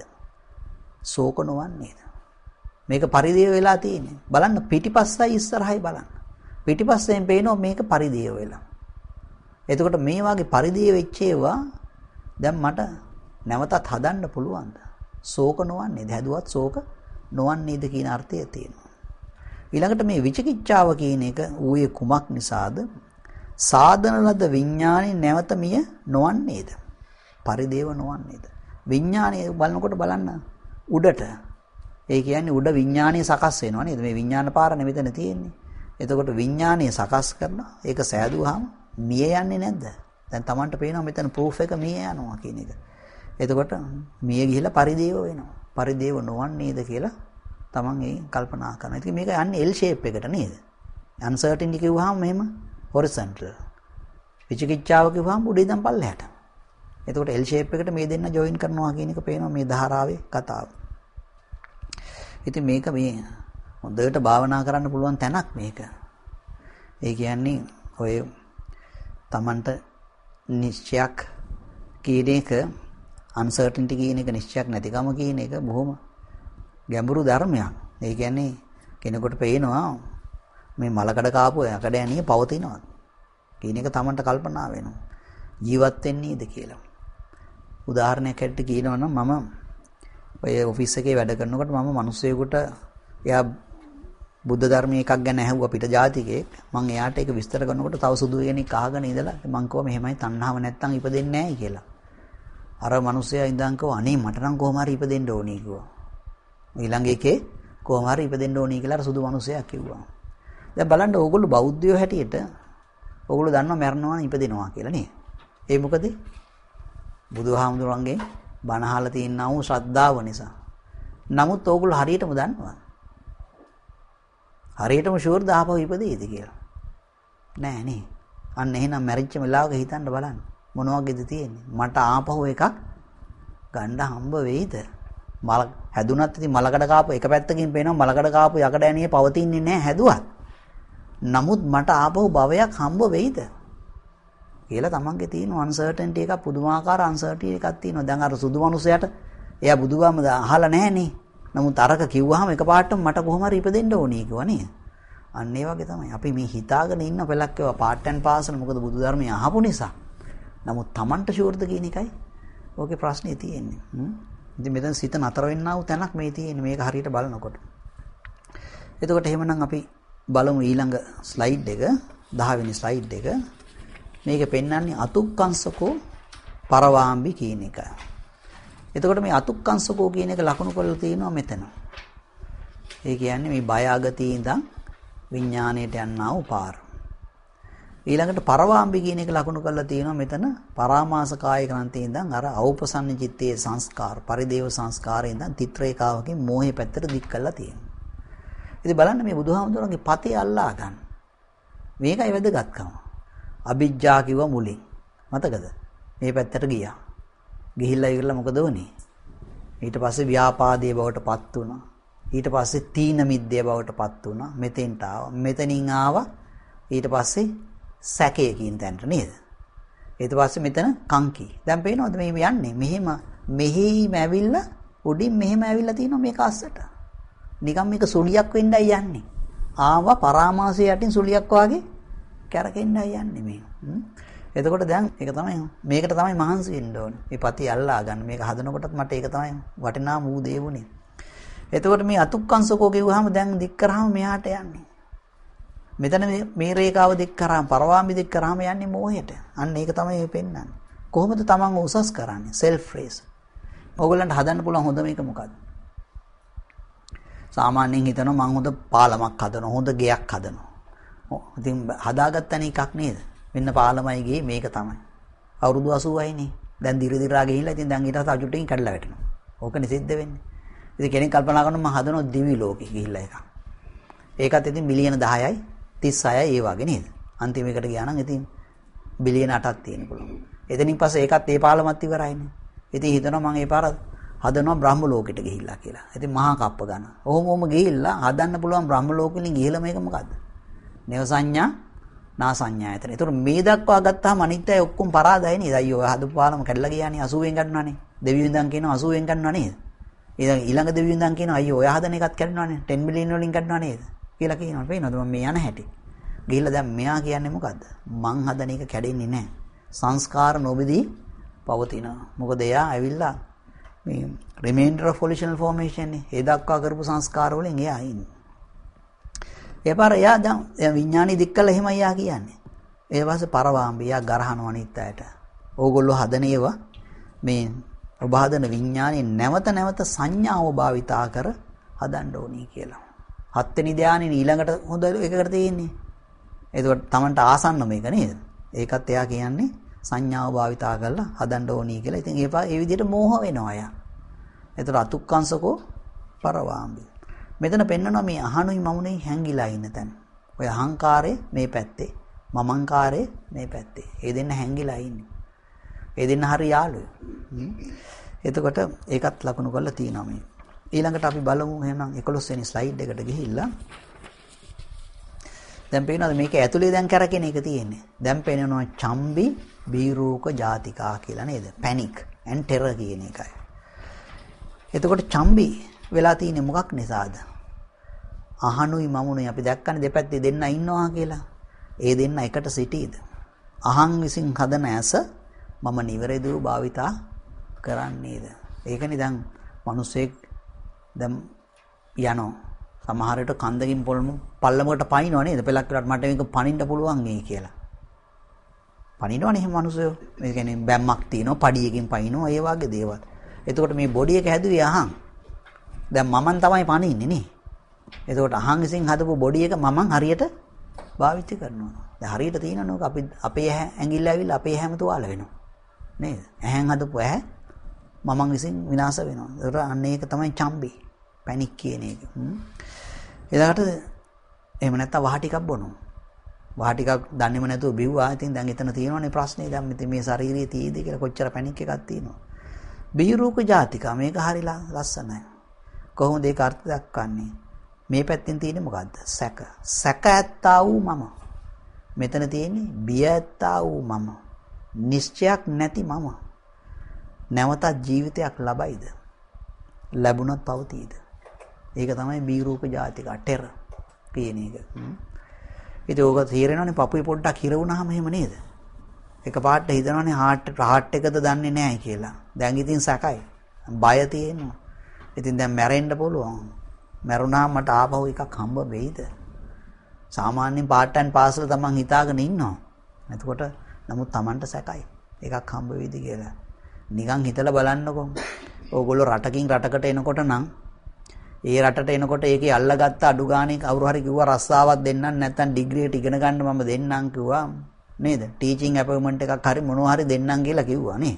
ශෝක නොවන්නේද? මේක පරිදේව වෙලා තියෙන්නේ. බලන්න පිටිපස්සයි ඉස්සරහයි බලන්න. පිටිපස්සෙන් පේනවා මේක පරිදේව වෙලා. එතකොට මේ වගේ පරිදේව වෙච්ච ඒවා දැන් මට නැවතත් හදන්න පුළුවන්ද? ශෝක නොවන්නේද? හැදුවත් ශෝක නොවන්නේද කියන අර්ථය තියෙනවා. ඊළඟට මේ විචිකිච්ඡාව කියන එක ඌයේ කුමක් නිසාද? සාධන ලද විඥානේ නැවත මිය නොවන්නේද? පරිදේව නොවන්නේද? විඥානේ බලනකොට බලන්න උඩට. ඒ කියන්නේ උඩ විඥානේ සකස් වෙනවා නේද? මේ විඥාන පාරනේ මෙතන තියෙන්නේ. එතකොට විඥානේ සකස් කරනවා. ඒක සෑදුවාම මිය යන්නේ නැද්ද? දැන් Tamanට පේනවා මෙතන ප්‍රූෆ් එක මිය යනවා කියන එක. එතකොට මිය ගිහිලා පරිදේව වෙනවා. පරිදේව නොවන්නේද කියලා තමන් ඒ කල්පනා කරනවා. ඉතින් මේක යන්නේ L shape එකට නේද? uncertainty කිව්වහම මෙහෙම horizontal. විචිකිච්ඡාව කිව්වහම උඩ ඉඳන් පල්ලෙහාට. එතකොට L shape එකට මේ දෙන්න join කරනවා කියන එක පේනවා මේ ධාරාවේ කතාව. ඉතින් මේක මේ හොඳට භාවනා කරන්න පුළුවන් තැනක් මේක. ඒ කියන්නේ ඔය තමන්ට නිශ්චයක් කියන එක uncertainty කියන එක නිශ්චයක් නැතිකම කියන එක බොහොම ගැඹුරු ධර්මයක්. ඒ කියන්නේ කෙනෙකුට පේනවා මේ මලකඩ කාපු යකඩ ඇණිය පවතිනවා කියන එක තමන්ට කල්පනා වෙනවා. ජීවත් වෙන්නේද කියලා. උදාහරණයක් හැටියට කියනවා නම් මම ඔය ඔෆිස් එකේ වැඩ කරනකොට මම මිනිස්සෙකුට එයා බුද්ධ ධර්මයේ එකක් ගැන ඇහුවා පිට ජාතිකයෙක්. මම එයාට ඒක විස්තර කරනකොට තව සුදු කෙනෙක් අහගෙන ඉඳලා මම කිව්වා මෙහෙමයි තණ්හාව නැත්තම් ඉපදෙන්නේ නැහැ කියලා. අර මිනිස්සයා ඉඳන් කිව්වා අනේ මට නම් කොහොම හරි ඉපදෙන්න ඕනේ කිව්වා. ඊළඟ එකේ කොහොම හරි ඉපදෙන්න ඕනේ කියලා අර සුදු මිනිස්සයා කිව්වා. දැන් බලන්න ඕගොල්ලෝ බෞද්ධයෝ හැටියට ඕගොල්ලෝ දන්නවා මරනවා ඉපදෙනවා කියලා නේ. ඒ මොකද? බුදුහාමුදුරන්ගේ බණ අහලා තියෙනා වූ ශ්‍රද්ධාව නිසා. නමුත් ඕගොල්ලෝ හරියටම දන්නවා. හරියටම ෂුවර් දාපව ඉපදෙයිද කියලා. නෑ නේ. අන්න එහෙනම් මැරිච්ච වෙලාවක හිතන්න බලන්න. මොන වගේද තියෙන්නේ? මට ආපහු එකක් ගන්න හම්බ වෙයිද? මල හැදුනත් ඉතින් මලකඩ කාපු එක පැත්තකින් පේනවා මලකඩ කාපු යකඩ ඇණියේ පවතින්නේ නැහැ හැදුවත්. නමුත් මට ආපහු භවයක් හම්බ වෙයිද? කියලා තමන්ගේ තියෙන අන්සර්ටන්ටි එකක් පුදුමාකාර අන්සර්ටන්ටි එකක් තියෙනවා. දැන් අර සුදු මනුස්සයාට එයා බුදුබාම අහලා නැහනේ. නමුත් අරක කිව්වහම එකපාරටම මට කොහොම හරි ඉපදෙන්න ඕනේ කිව්වා නේ. අන්න ඒ වගේ තමයි. අපි මේ හිතාගෙන ඉන්න පළක් ඒවා පාර්ට් ටෙන් පාසල මොකද බුදුධර්මයේ අහපු නිසා. නමුත් තමන්ට ෂුවර්ද කියන එකයි ඕකේ ප්‍රශ්නේ තියෙන්නේ. හ්ම්. ඉතින් මෙතන සිත නතර වෙන්නා වූ තැනක් මේ තියෙන්නේ මේක හරියට බලනකොට. එතකොට එහෙමනම් අපි බලමු ඊළඟ ස්ලයිඩ් එක දහ වෙනි ස්ලයිඩ් එක. මේක පෙන්වන්නේ අතුක්කංශකෝ පරවාම්බි කියන එක. එතකොට මේ අතුක්කංශකෝ කියන එක ලකුණු කරලා තියෙනවා මෙතන. ඒ කියන්නේ මේ බය අගතිය ඉඳන් විඥාණයට යන්නා වූ පාර. ඊළඟට පරවාම්බි කියන එක ලකුණු කරලා තියෙනවා මෙතන පරාමාස කාය ග්‍රන්ථියේ ඉඳන් අර අවපසන්න චිත්තයේ සංස්කාර පරිදේව සංස්කාරයේ ඉඳන් තිත්‍රේකාවකින් මෝහේ පැත්තට දික් කරලා තියෙනවා. ඉතින් බලන්න මේ බුදුහාමුදුරන්ගේ පතේ අල්ලා ගන්න. මේකයි වැදගත්කම. අවිජ්ජා කිව්ව මුලින්. මතකද? මේ පැත්තට ගියා. ගිහිල්ලා ඉවරලා මොකද වුනේ? ඊට පස්සේ ව්‍යාපාදයේ බවට පත් වුණා. ඊට පස්සේ තීන මිද්දේ බවට පත් වුණා. මෙතෙන්ට ආවා. මෙතනින් ආවා. ඊට පස්සේ සැකය කියන තැනට නේද? ඊට පස්සේ මෙතන කංකි. දැන් පේනවද මේ යන්නේ? මෙහෙම මෙහෙම ඇවිල්ලා උඩින් මෙහෙම ඇවිල්ලා තියෙනවා මේක අස්සට. නිකන් මේක සුලියක් වෙන්නයි යන්නේ. ආවා පරාමාසය යටින් සුලියක් වාගේ කැරකෙන්නයි යන්නේ මේ. එතකොට දැන් ඒක තමයි මේකට තමයි මහන්සි වෙන්න ඕනේ. මේ පති අල්ලා ගන්න. මේක හදනකොටත් මට ඒක තමයි වටිනා මූ දේවුනේ. එතකොට මේ අතුක්කංශකෝ කියුවාම දැන් දික් කරාම මෙහාට යන්නේ. මෙතන මේ රේඛාව දික් කරාම පරවාමි දික් කරාම යන්නේ මෝහයට. අන්න ඒක තමයි මේ පෙන්වන්නේ. කොහොමද තමන්ව උසස් කරන්නේ? self raise. ඕගොල්ලන්ට හදන්න පුළුවන් හොඳ මේක මොකද්ද? සාමාන්‍යයෙන් හිතනවා මං හොඳ පාලමක් හදනවා, හොඳ ගෙයක් හදනවා. ඉතින් හදාගත්තන එකක් නේද? මෙන්න පාලමයි ගේ මේක තමයි. අවුරුදු අසූවයිනේ. දැන් දිර දිරා ගිහිල්ලා ඉතින් දැන් ඊට පස්සේ අජුටකින් කඩලා වැටෙනවා. ඕකනේ සිද්ධ වෙන්නේ. ඉතින් කෙනෙක් කල්පනා කරනවා මම හදනවා දිවි ලෝකෙ ගිහිල්ලා එකක්. ඒකත් ඉතින් මිලියන දහයයි තිස් හයයි ඒ වගේ නේද? අන්තිම එකට ගියා නම් ඉතින් බිලියන අටක් තියෙන්න පුළුවන්. එතනින් පස්සේ ඒකත් ඒ පාලමත් ඉවරයිනේ. ඉතින් හිතනවා මම ඒ පාර හදනවා බ්‍රහ්ම ලෝකෙට ගිහිල්ලා කියලා. ඉතින් මහා කප්ප ගන්න. ඔහොම ඔහොම ගිහිල්ලා හදන්න පුළුවන් බ්‍රහ්ම ලෝකෙලින් ගිහලා මේක මොකද්ද? නේව සංඥා නා සංඥායතන. ඒතර මේ දක්වා ගත්තාම අනිත්‍යය ඔක්කොම පරාදයි නේද? අයියෝ හදපු පාලම කැඩලා ගියානේ අසූවෙන් ගන්නවානේ. දෙවියන් ඉඳන් කියනවා අසූවෙන් ගන්නවා නේද? ඊළඟ ඊළඟ දෙවියන් ඉඳන් කියනවා අයියෝ ඔය හදන එකත් කැඩනවානේ. ටෙන් මිලියන් වලින් ගන්නවා නේද? කියලා කියනවා. පේනවද මම මේ යන හැටි? ගිහිල්ලා දැන් මෙයා කියන්නේ මොකද්ද? මං හදන එක කැඩෙන්නේ නැහැ. සංස්කාර නොබෙදී පවතිනවා. මොකද එයා ඇවිල්ලා මේ remainder of volitional formation නේ. ඒ දක්වා කරපු සංස්කාර වලින් එයා ඉන්නේ. ඒ පාර එයා දැන් විඥානි දික් කළා එහෙමයි යා කියන්නේ. ඒ වාසේ පරවාම්බිය යා ගරහනවා අනිත් අයට. ඕගොල්ලෝ හදන ඒවා මේ ඔබ හදන විඥානේ නැවත නැවත සංඥාව භාවිතා කර හදන්න ඕනි කියලා. හත්වෙනි ධානයේ ඊළඟට හොඳ එකකට තියෙන්නේ. එතකොට Tamanට ආසන්න මේක නේද? ඒකත් එයා කියන්නේ සංඥාව භාවිතා කරලා හදන්න ඕනි කියලා. ඉතින් ඒ ඒ විදිහට මෝහ වෙනවා අය. එතකොට අතුක්කංශකෝ පරවාම්බි. මෙතන පෙන්නනවා මේ අහනුයි මමුනේ හැංගිලා ඉන්න තැන. ඔය අහංකාරේ මේ පැත්තේ, මමංකාරේ මේ පැත්තේ. ඒ දෙන්න හැංගිලා ඉන්නේ. ඒ දෙන්න හරි යාළුවෝ. එතකොට ඒකත් ලකුණු කරලා තියෙනවා මේ. ඊළඟට අපි බලමු එහෙනම් එකොළොස් වෙනි ස්ලයිඩ් එකට ගිහිල්ලා දැන් පේනවද මේක ඇතුලේ දැන් කරකින එක තියෙන්නේ. දැන් පේනවා චම්බි බීරූක ජාතිකා කියලා නේද? පැනික් and terror කියන එකයි. එතකොට චම්බි වෙලා තියෙන්නේ මොකක් නිසාද? අහනුයි මමුනුයි අපි දැක්කනේ දෙපැත්තේ දෙන්න ඉන්නවා කියලා. ඒ දෙන්න එකට සිටීද? අහන් විසින් හදන ඇස මම නිවැරදිව භාවිතා කරන්නේද? ඒකනේ දැන් මිනිස්සෙක් දැන් යනවා සමහර විට කන්දකින් පොල්මු පල්ලමකට පනිනව නේද? පෙලක් කරලා මට මේක පනින්න පුළුවන් නේ කියලා. පනිනවනේ එහෙම මිනිස්සු. ඒ කියන්නේ බැම්මක් තියෙනවා, පඩියකින් පනිනවා, ඒ වගේ දේවල්. එතකොට මේ බොඩි එක හැදුවේ අහන්. දැන් මමන් තමයි පනින්නේ නේ. එතකොට අහන් විසින් හදපු බොඩි එක මමන් හරියට භාවිත කරනවා. දැන් හරියට තියෙනවනේ අපි අපේ ඇඟිල්ල ඇවිල්ලා අපේ හැම තුවාල වෙනවා. නේද? ඇහෙන් හදපු ඇහැ මමන් විසින් විනාශ වෙනවා. ඒතර අන්න ඒක තමයි චම්බි. පැනික් කියන එක. එදාට එහෙම නැත්තම් වහ ටිකක් බොනවා. වහ ටිකක් දන්නේම නැතුව බිව්වා. ඉතින් දැන් එතන තියෙනවනේ ප්‍රශ්නේ. දැන් මෙතන මේ ශාරීරියේ තියෙද කියලා කොච්චර පැනික් එකක් තියෙනවා. බීරූක ජාතිකා මේක හරි ලස්සනයි. කොහොමද ඒක අර්ථ දක්වන්නේ? මේ පැත්තෙන් තියෙන්නේ මොකද්ද? සැක. සැක ඇත්තා වූ මම. මෙතන තියෙන්නේ බිය ඇත්තා වූ මම. නිශ්චයක් නැති මම. නැවතත් ජීවිතයක් ලබයිද? ලැබුණොත් පවතීද? ඒක තමයි බීරූප ජාතික ටෙර කියන එක. ඉතින් ඕක තීරණනේ පපුවේ පොඩ්ඩක් හිර වුණාම එහෙම නේද? එක පාට හිතනවනේ හાર્ට් හાર્ට් එකද දන්නේ නැහැ කියලා. දැන් ඉතින් සැකයි. බය තියෙනවා. ඉතින් දැන් මැරෙන්න පුළුවන්. මැරුණාම මට ආපහු එකක් හම්බ වෙයිද? සාමාන්‍යයෙන් පාර්ට් ටයිම් පාසල තමන් හිතාගෙන ඉන්නවා. එතකොට නමුත් Tamanට සැකයි. එකක් හම්බ වෙයිද කියලා. නිකන් හිතලා බලන්නකෝ. ඕගොල්ලෝ රටකින් රටකට එනකොට නම් ඒ රටට එනකොට ඒකේ අල්ලගත්ත අඩු ගානේ කවුරු හරි කිව්වා රස්සාවක් දෙන්නම් නැත්නම් ඩිග්‍රී එක ඉගෙන ගන්න මම දෙන්නම් කිව්වා නේද? ටීචින් අපොයින්ට්මන්ට් එකක් හරි මොනවා හරි දෙන්නම් කියලා කිව්වා නේ.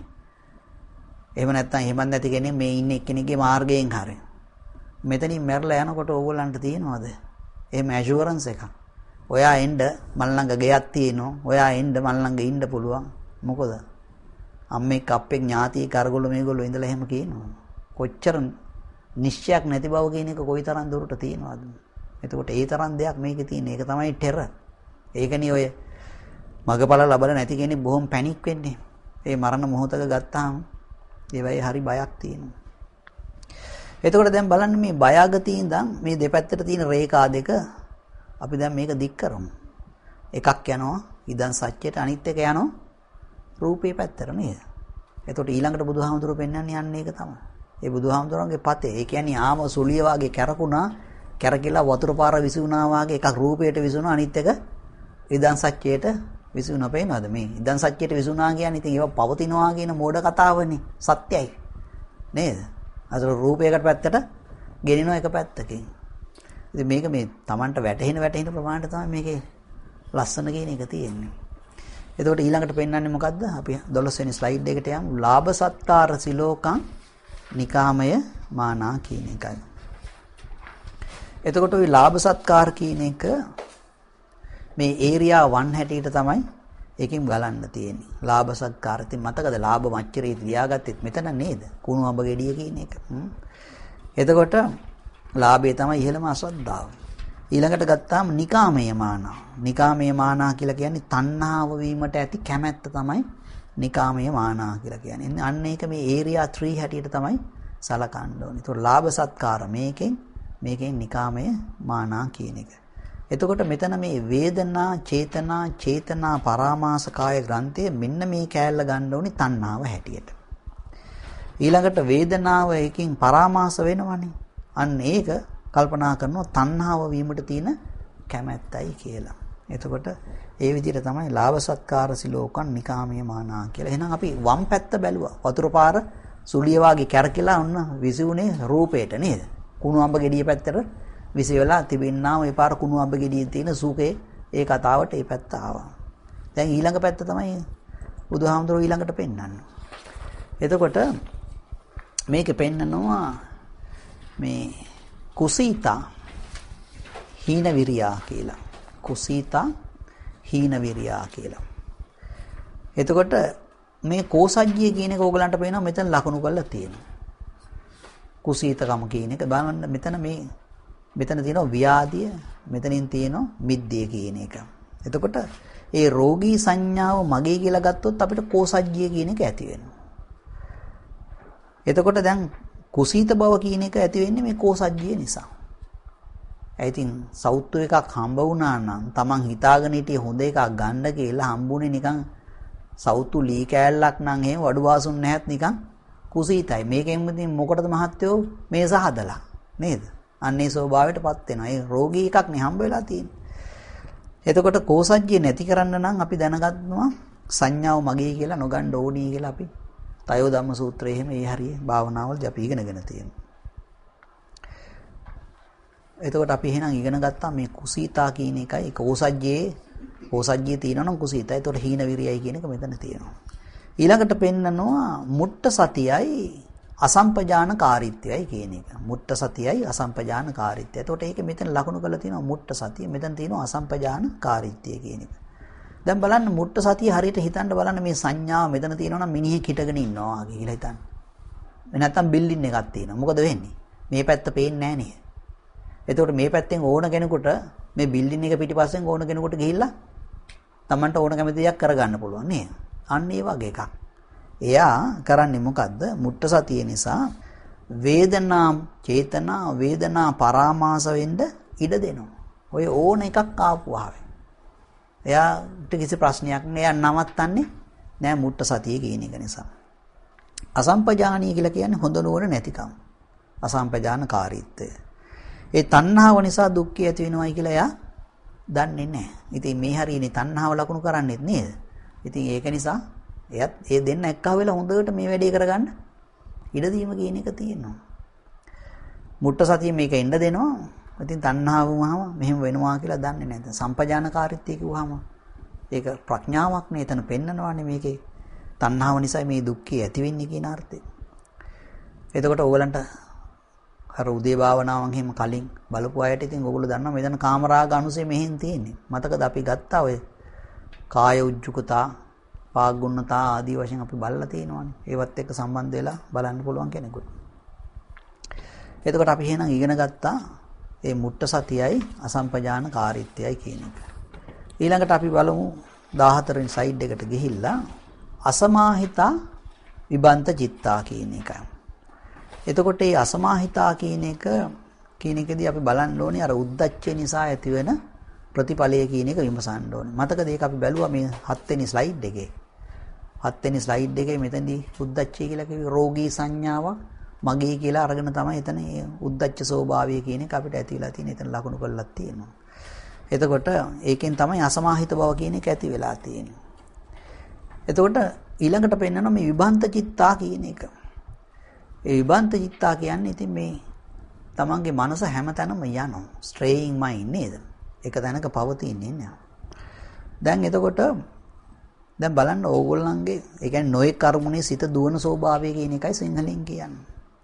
එහෙම නැත්නම් එහෙමත් නැති කෙනෙක් මේ ඉන්නේ එක්කෙනෙක්ගේ මාර්ගයෙන් හරි. මෙතනින් මැරලා යනකොට ඕගොල්ලන්ට තියෙනවද? එහෙම ඇෂුරන්ස් එකක්. ඔයා එන්න මල් ළඟ ගෙයක් තියෙනවා. ඔයා එන්න මල් ළඟ ඉන්න පුළුවන්. මොකද? අම්මෙක් අප්පෙක් ඥාතියෙක් අරගොල්ලෝ මේගොල්ලෝ ඉඳලා එහෙම කියනවා. කොච්චර නිශ්චයක් නැති බව කියන එක කොයිතරම් දුරට තියෙනවද? එතකොට ඒ තරම් දෙයක් මේකේ තියෙන. ඒක තමයි ටෙරර්. ඒකනේ ඔය මගපල ලබල නැති කෙනෙක් බොහොම පැනික් වෙන්නේ. ඒ මරණ මොහොතක ගත්තාම ඒ වෙයි හරි බයක් තියෙනවා. එතකොට දැන් බලන්න මේ බයගතිය ඉඳන් මේ දෙපැත්තට තියෙන රේඛා දෙක අපි දැන් මේක දික් කරමු. එකක් යනවා ඉදන් සත්‍යයට අනිත් එක යනවා රූපේ පැත්තට නේද? එතකොට ඊළඟට බුදුහාමුදුරුවෝ පෙන්වන්නේ යන්නේ ඒක තමයි. ඒ බුදුහාමුදුරන්ගේ පතේ. ඒ කියන්නේ ආම සුලිය වාගේ කැරකුණා, කැරකිලා වතුර පාර විසුණා වාගේ එකක් රූපයට විසුණා අනිත් එක ඉදන් සත්‍යයට විසුණා. පේනවද මේ? ඉදන් සත්‍යයට විසුණා කියන්නේ ඉතින් ඒවා පවතිනවා කියන මෝඩ කතාවනේ. සත්‍යයි. නේද? අතන රූපයකට පැත්තට ගෙනිනවා එක පැත්තකින්. ඉතින් මේක මේ Tamanට වැටහෙන වැටහෙන ප්‍රමාණයට තමයි මේකේ ලස්සන කියන එක තියෙන්නේ. එතකොට ඊළඟට පෙන්වන්නේ මොකද්ද? අපි දොළොස් වෙනි ස්ලයිඩ් එකට යමු. ලාභ සත්කාර සිලෝකං නිකාමය මානා කියන එකයි. එතකොට ওই ලාභ සත්කාර කියන එක මේ ඒරියා one හැටියට තමයි එකකින් බලන්න තියෙන්නේ. ලාභ සත්කාර ඉතින් මතකද ලාභ මච්චරේ තියාගත්තෙත් මෙතන නේද? කුණු අඹ ගෙඩිය කියන එක. එතකොට ලාභය තමයි ඉහළම අසද්දාව. ඊළඟට ගත්තාම නිකාමය මානා. නිකාමය මානා කියලා කියන්නේ තණ්හාව වීමට ඇති කැමැත්ත තමයි නිකාමය මානා කියලා කියන්නේ. අන්න ඒක මේ ඒරියා three හැටියට තමයි සලකන්න ඕනේ. ඒතකොට ලාභ සත්කාර මේකෙන් මේකෙන් නිකාමය මානා කියන එක. එතකොට මෙතන මේ වේදනා, චේතනා, චේතනා පරාමාස කාය ග්‍රන්ථයේ මෙන්න මේ කෑල්ල ගන්න ඕනේ තණ්හාව හැටියට. ඊළඟට වේදනාව එකකින් පරාමාස වෙනවනේ. අන්න ඒක කල්පනා කරනවා තණ්හාව වීමට තියෙන කැමැත්තයි කියලා. එතකොට ඒ විදිහට තමයි ලාභ සත්කාර සිලෝකන් නිකාමයේ මානා කියලා. එහෙනම් අපි වම් පැත්ත බැලුවා. වතුර පාර සුලිය වාගේ කැරකිලා ඔන්න විසුනේ රූපේට නේද? කුණු අඹ ගෙඩිය පැත්තට විසිරලා තිබෙන්නාම ඒ පාර කුණු අඹ ගෙඩියේ තියෙන සුඛේ ඒ කතාවට ඒ පැත්ත ආවා. දැන් ඊළඟ පැත්ත තමයි බුදුහාමුදුරුවෝ ඊළඟට පෙන්වන්නේ. එතකොට මේක පෙන්නනවා මේ කුසීතා හීන විරියා කියලා. කුසීතා හීන විරියා කියලා. එතකොට මේ කෝසජ්ජිය කියන එක ඕගලන්ට පේනවා මෙතන ලකුණු කරලා තියෙනවා. කුසීතකම කියන එක බලන්න මෙතන මේ මෙතන තියෙනවා ව්‍යාධිය, මෙතනින් තියෙනවා මිද්දේ කියන එක. එතකොට ඒ රෝගී සංඥාව මගේ කියලා ගත්තොත් අපිට කෝසජ්ජිය කියන එක ඇති වෙනවා. එතකොට දැන් කුසීත බව කියන එක ඇති වෙන්නේ මේ කෝසජ්ජිය නිසා. ඒ ඉතින් සෞතු එකක් හම්බ වුණා නම් Taman හිතාගෙන හිටියේ හොඳ එකක් ගන්න කියලා හම්බුනේ නිකන් සෞතු ලී කෑල්ලක් නම් එහෙම වඩු වාසුන් නැහත් නිකන් කුසීතයි. මේකෙන් ඉතින් මොකටද මහත්තයෝ මේස හදලා නේද? අන්නේ ස්වභාවයටපත් වෙනවා. ඒ රෝගී එකක් නේ හම්බ වෙලා තියෙන්නේ. එතකොට කෝසජ්ජිය නැති කරන්න නම් අපි දැනගන්නවා සංඥාව මගේ කියලා නොගන්න ඕනී කියලා අපි තයෝ ධම්ම සූත්‍රයේ එහෙම ඒ හරිය භාවනාවල්දී අපි ඉගෙනගෙන තියෙනවා. එතකොට අපි එහෙනම් ඉගෙන ගත්තා මේ කුසීතා කියන එකයි කෝසජ්ජේ කෝසජ්ජිය තියෙනවා නම් කුසීතයි. එතකොට හීන විරියයි කියන එක මෙතන තියෙනවා. ඊළඟට පෙන්නනවා මුට්ට සතියයි අසම්පජානකාරීත්වයයි කියන එක. මුට්ට සතියයි අසම්පජානකාරීත්වය. එතකොට ඒක මෙතන ලකුණු කරලා තියෙනවා මුට්ට සතිය. මෙතන තියෙනවා අසම්පජානකාරීත්වය කියන එක. දැන් බලන්න මුට්ට සතිය හරියට හිතන්න බලන්න මේ සංඥාව මෙතන තියෙනවා නම් මිනිහෙක් හිටගෙන ඉන්නවා වගේ කියලා හිතන්න. මේ නැත්තම් බිල්ඩින් එකක් තියෙනවා. මොකද වෙන්නේ? මේ පැත්ත පේන්නේ නැහැ නේද? එතකොට මේ පැත්තෙන් ඕන කෙනෙකුට මේ බිල්ඩින් එක පිටිපස්සෙන් ඕන කෙනෙකුට ගිහිල්ලා Tamanට ඕන කැමති දෙයක් කරගන්න පුළුවන් නේද? අන්න ඒ වගේ එකක්. එයා කරන්නේ මොකද්ද? මුට්ට සතිය නිසා වේදනා, චේතනා, වේදනා පරාමාස වෙන්න ඉඩ දෙනවා. ඔය ඕන එකක් ආපුවාවේ. එයාට කිසි ප්‍රශ්නයක් නෑ. එයා නවත්තන්නේ නෑ මුට්ට සතිය කියන එක නිසා. අසම්පජානීය කියලා කියන්නේ හොඳ නුවණ නැතිකම. අසම්පජානකාරීත්වය. ඒ තණ්හාව නිසා දුක්ඛය ඇති වෙනවයි කියලා එයා දන්නේ නැහැ. ඉතින් මේ හරියනේ තණ්හාව ලකුණු කරන්නේත් නේද? ඉතින් ඒක නිසා එයත් ඒ දෙන්න එක්කව වෙලා හොඳට මේ වැඩේ කරගන්න ඉඩ දීම කියන එක තියෙනවා. මුට්ට සතිය මේක එන්න දෙනවා. ඉතින් තණ්හාව වුණාම මෙහෙම වෙනවා කියලා දන්නේ නැහැ. සම්පජානකාරීත්වය කිව්වහම ඒක ප්‍රඥාවක් නේ. එතන පෙන්නනවානේ මේකේ තණ්හාව නිසා මේ දුක්ඛය ඇති වෙන්නේ කියන අර්ථය. එතකොට ඕගලන්ට අර උදේ භාවනාවන් එහෙම කලින් බලපු අයට ඉතින් ඕගොල්ලෝ දන්නවා මෙතන කාමරාග අනුසය මෙහෙන් තියෙන්නේ. මතකද අපි ගත්තා ඔය කාය උජ්ජුකතා, පාගුණතා ආදී වශයෙන් අපි බලලා තියෙනවානේ. ඒවත් එක්ක සම්බන්ධ වෙලා බලන්න පුළුවන් කෙනෙකුට. එතකොට අපි එහෙනම් ඉගෙන ගත්තා මේ මුට්ට සතියයි අසම්පජානකාරීත්වයයි කියන එක. ඊළඟට අපි බලමු දාහතර වෙනි සයිඩ් එකට ගිහිල්ලා අසමාහිතා විබන්ත චිත්තා කියන එක. එතකොට මේ අසමාහිතා කියන එක කියන එකදී අපි බලන්න ඕනේ අර උද්දච්චය නිසා ඇතිවෙන ප්‍රතිඵලය කියන එක විමසන්න ඕනේ. මතකද ඒක අපි බැලුවා මේ හත් වෙනි ස්ලයිඩ් එකේ. හත් වෙනි ස්ලයිඩ් එකේ මෙතනදී උද්දච්චය කියලා කිව්වේ රෝගී සංඥාවක් මගේ කියලා අරගෙන තමයි එතන මේ උද්දච්ච ස්වභාවය කියන එක අපිට ඇති වෙලා තියෙන. එතන ලකුණු කරලා තියෙනවා. එතකොට ඒකෙන් තමයි අසමාහිත බව කියන එක ඇති වෙලා තියෙන්නේ. එතකොට ඊළඟට පෙන්නනවා මේ විභාන්ත චිත්තා කියන එක. ඒ විභාන්ත චිත්තා කියන්නේ ඉතින් මේ තමන්ගේ මනස හැමතැනම යනවා. ස්ට්‍රේයින් මයින්ඩ් නේද? එක තැනක පවතින්නේ නෑ. දැන් එතකොට දැන් බලන්න ඕගොල්ලන්ගේ ඒ කියන්නේ නොයෙක් අරමුණේ සිත දුවන ස්වභාවය කියන එකයි සිංහලෙන් කියන්නේ.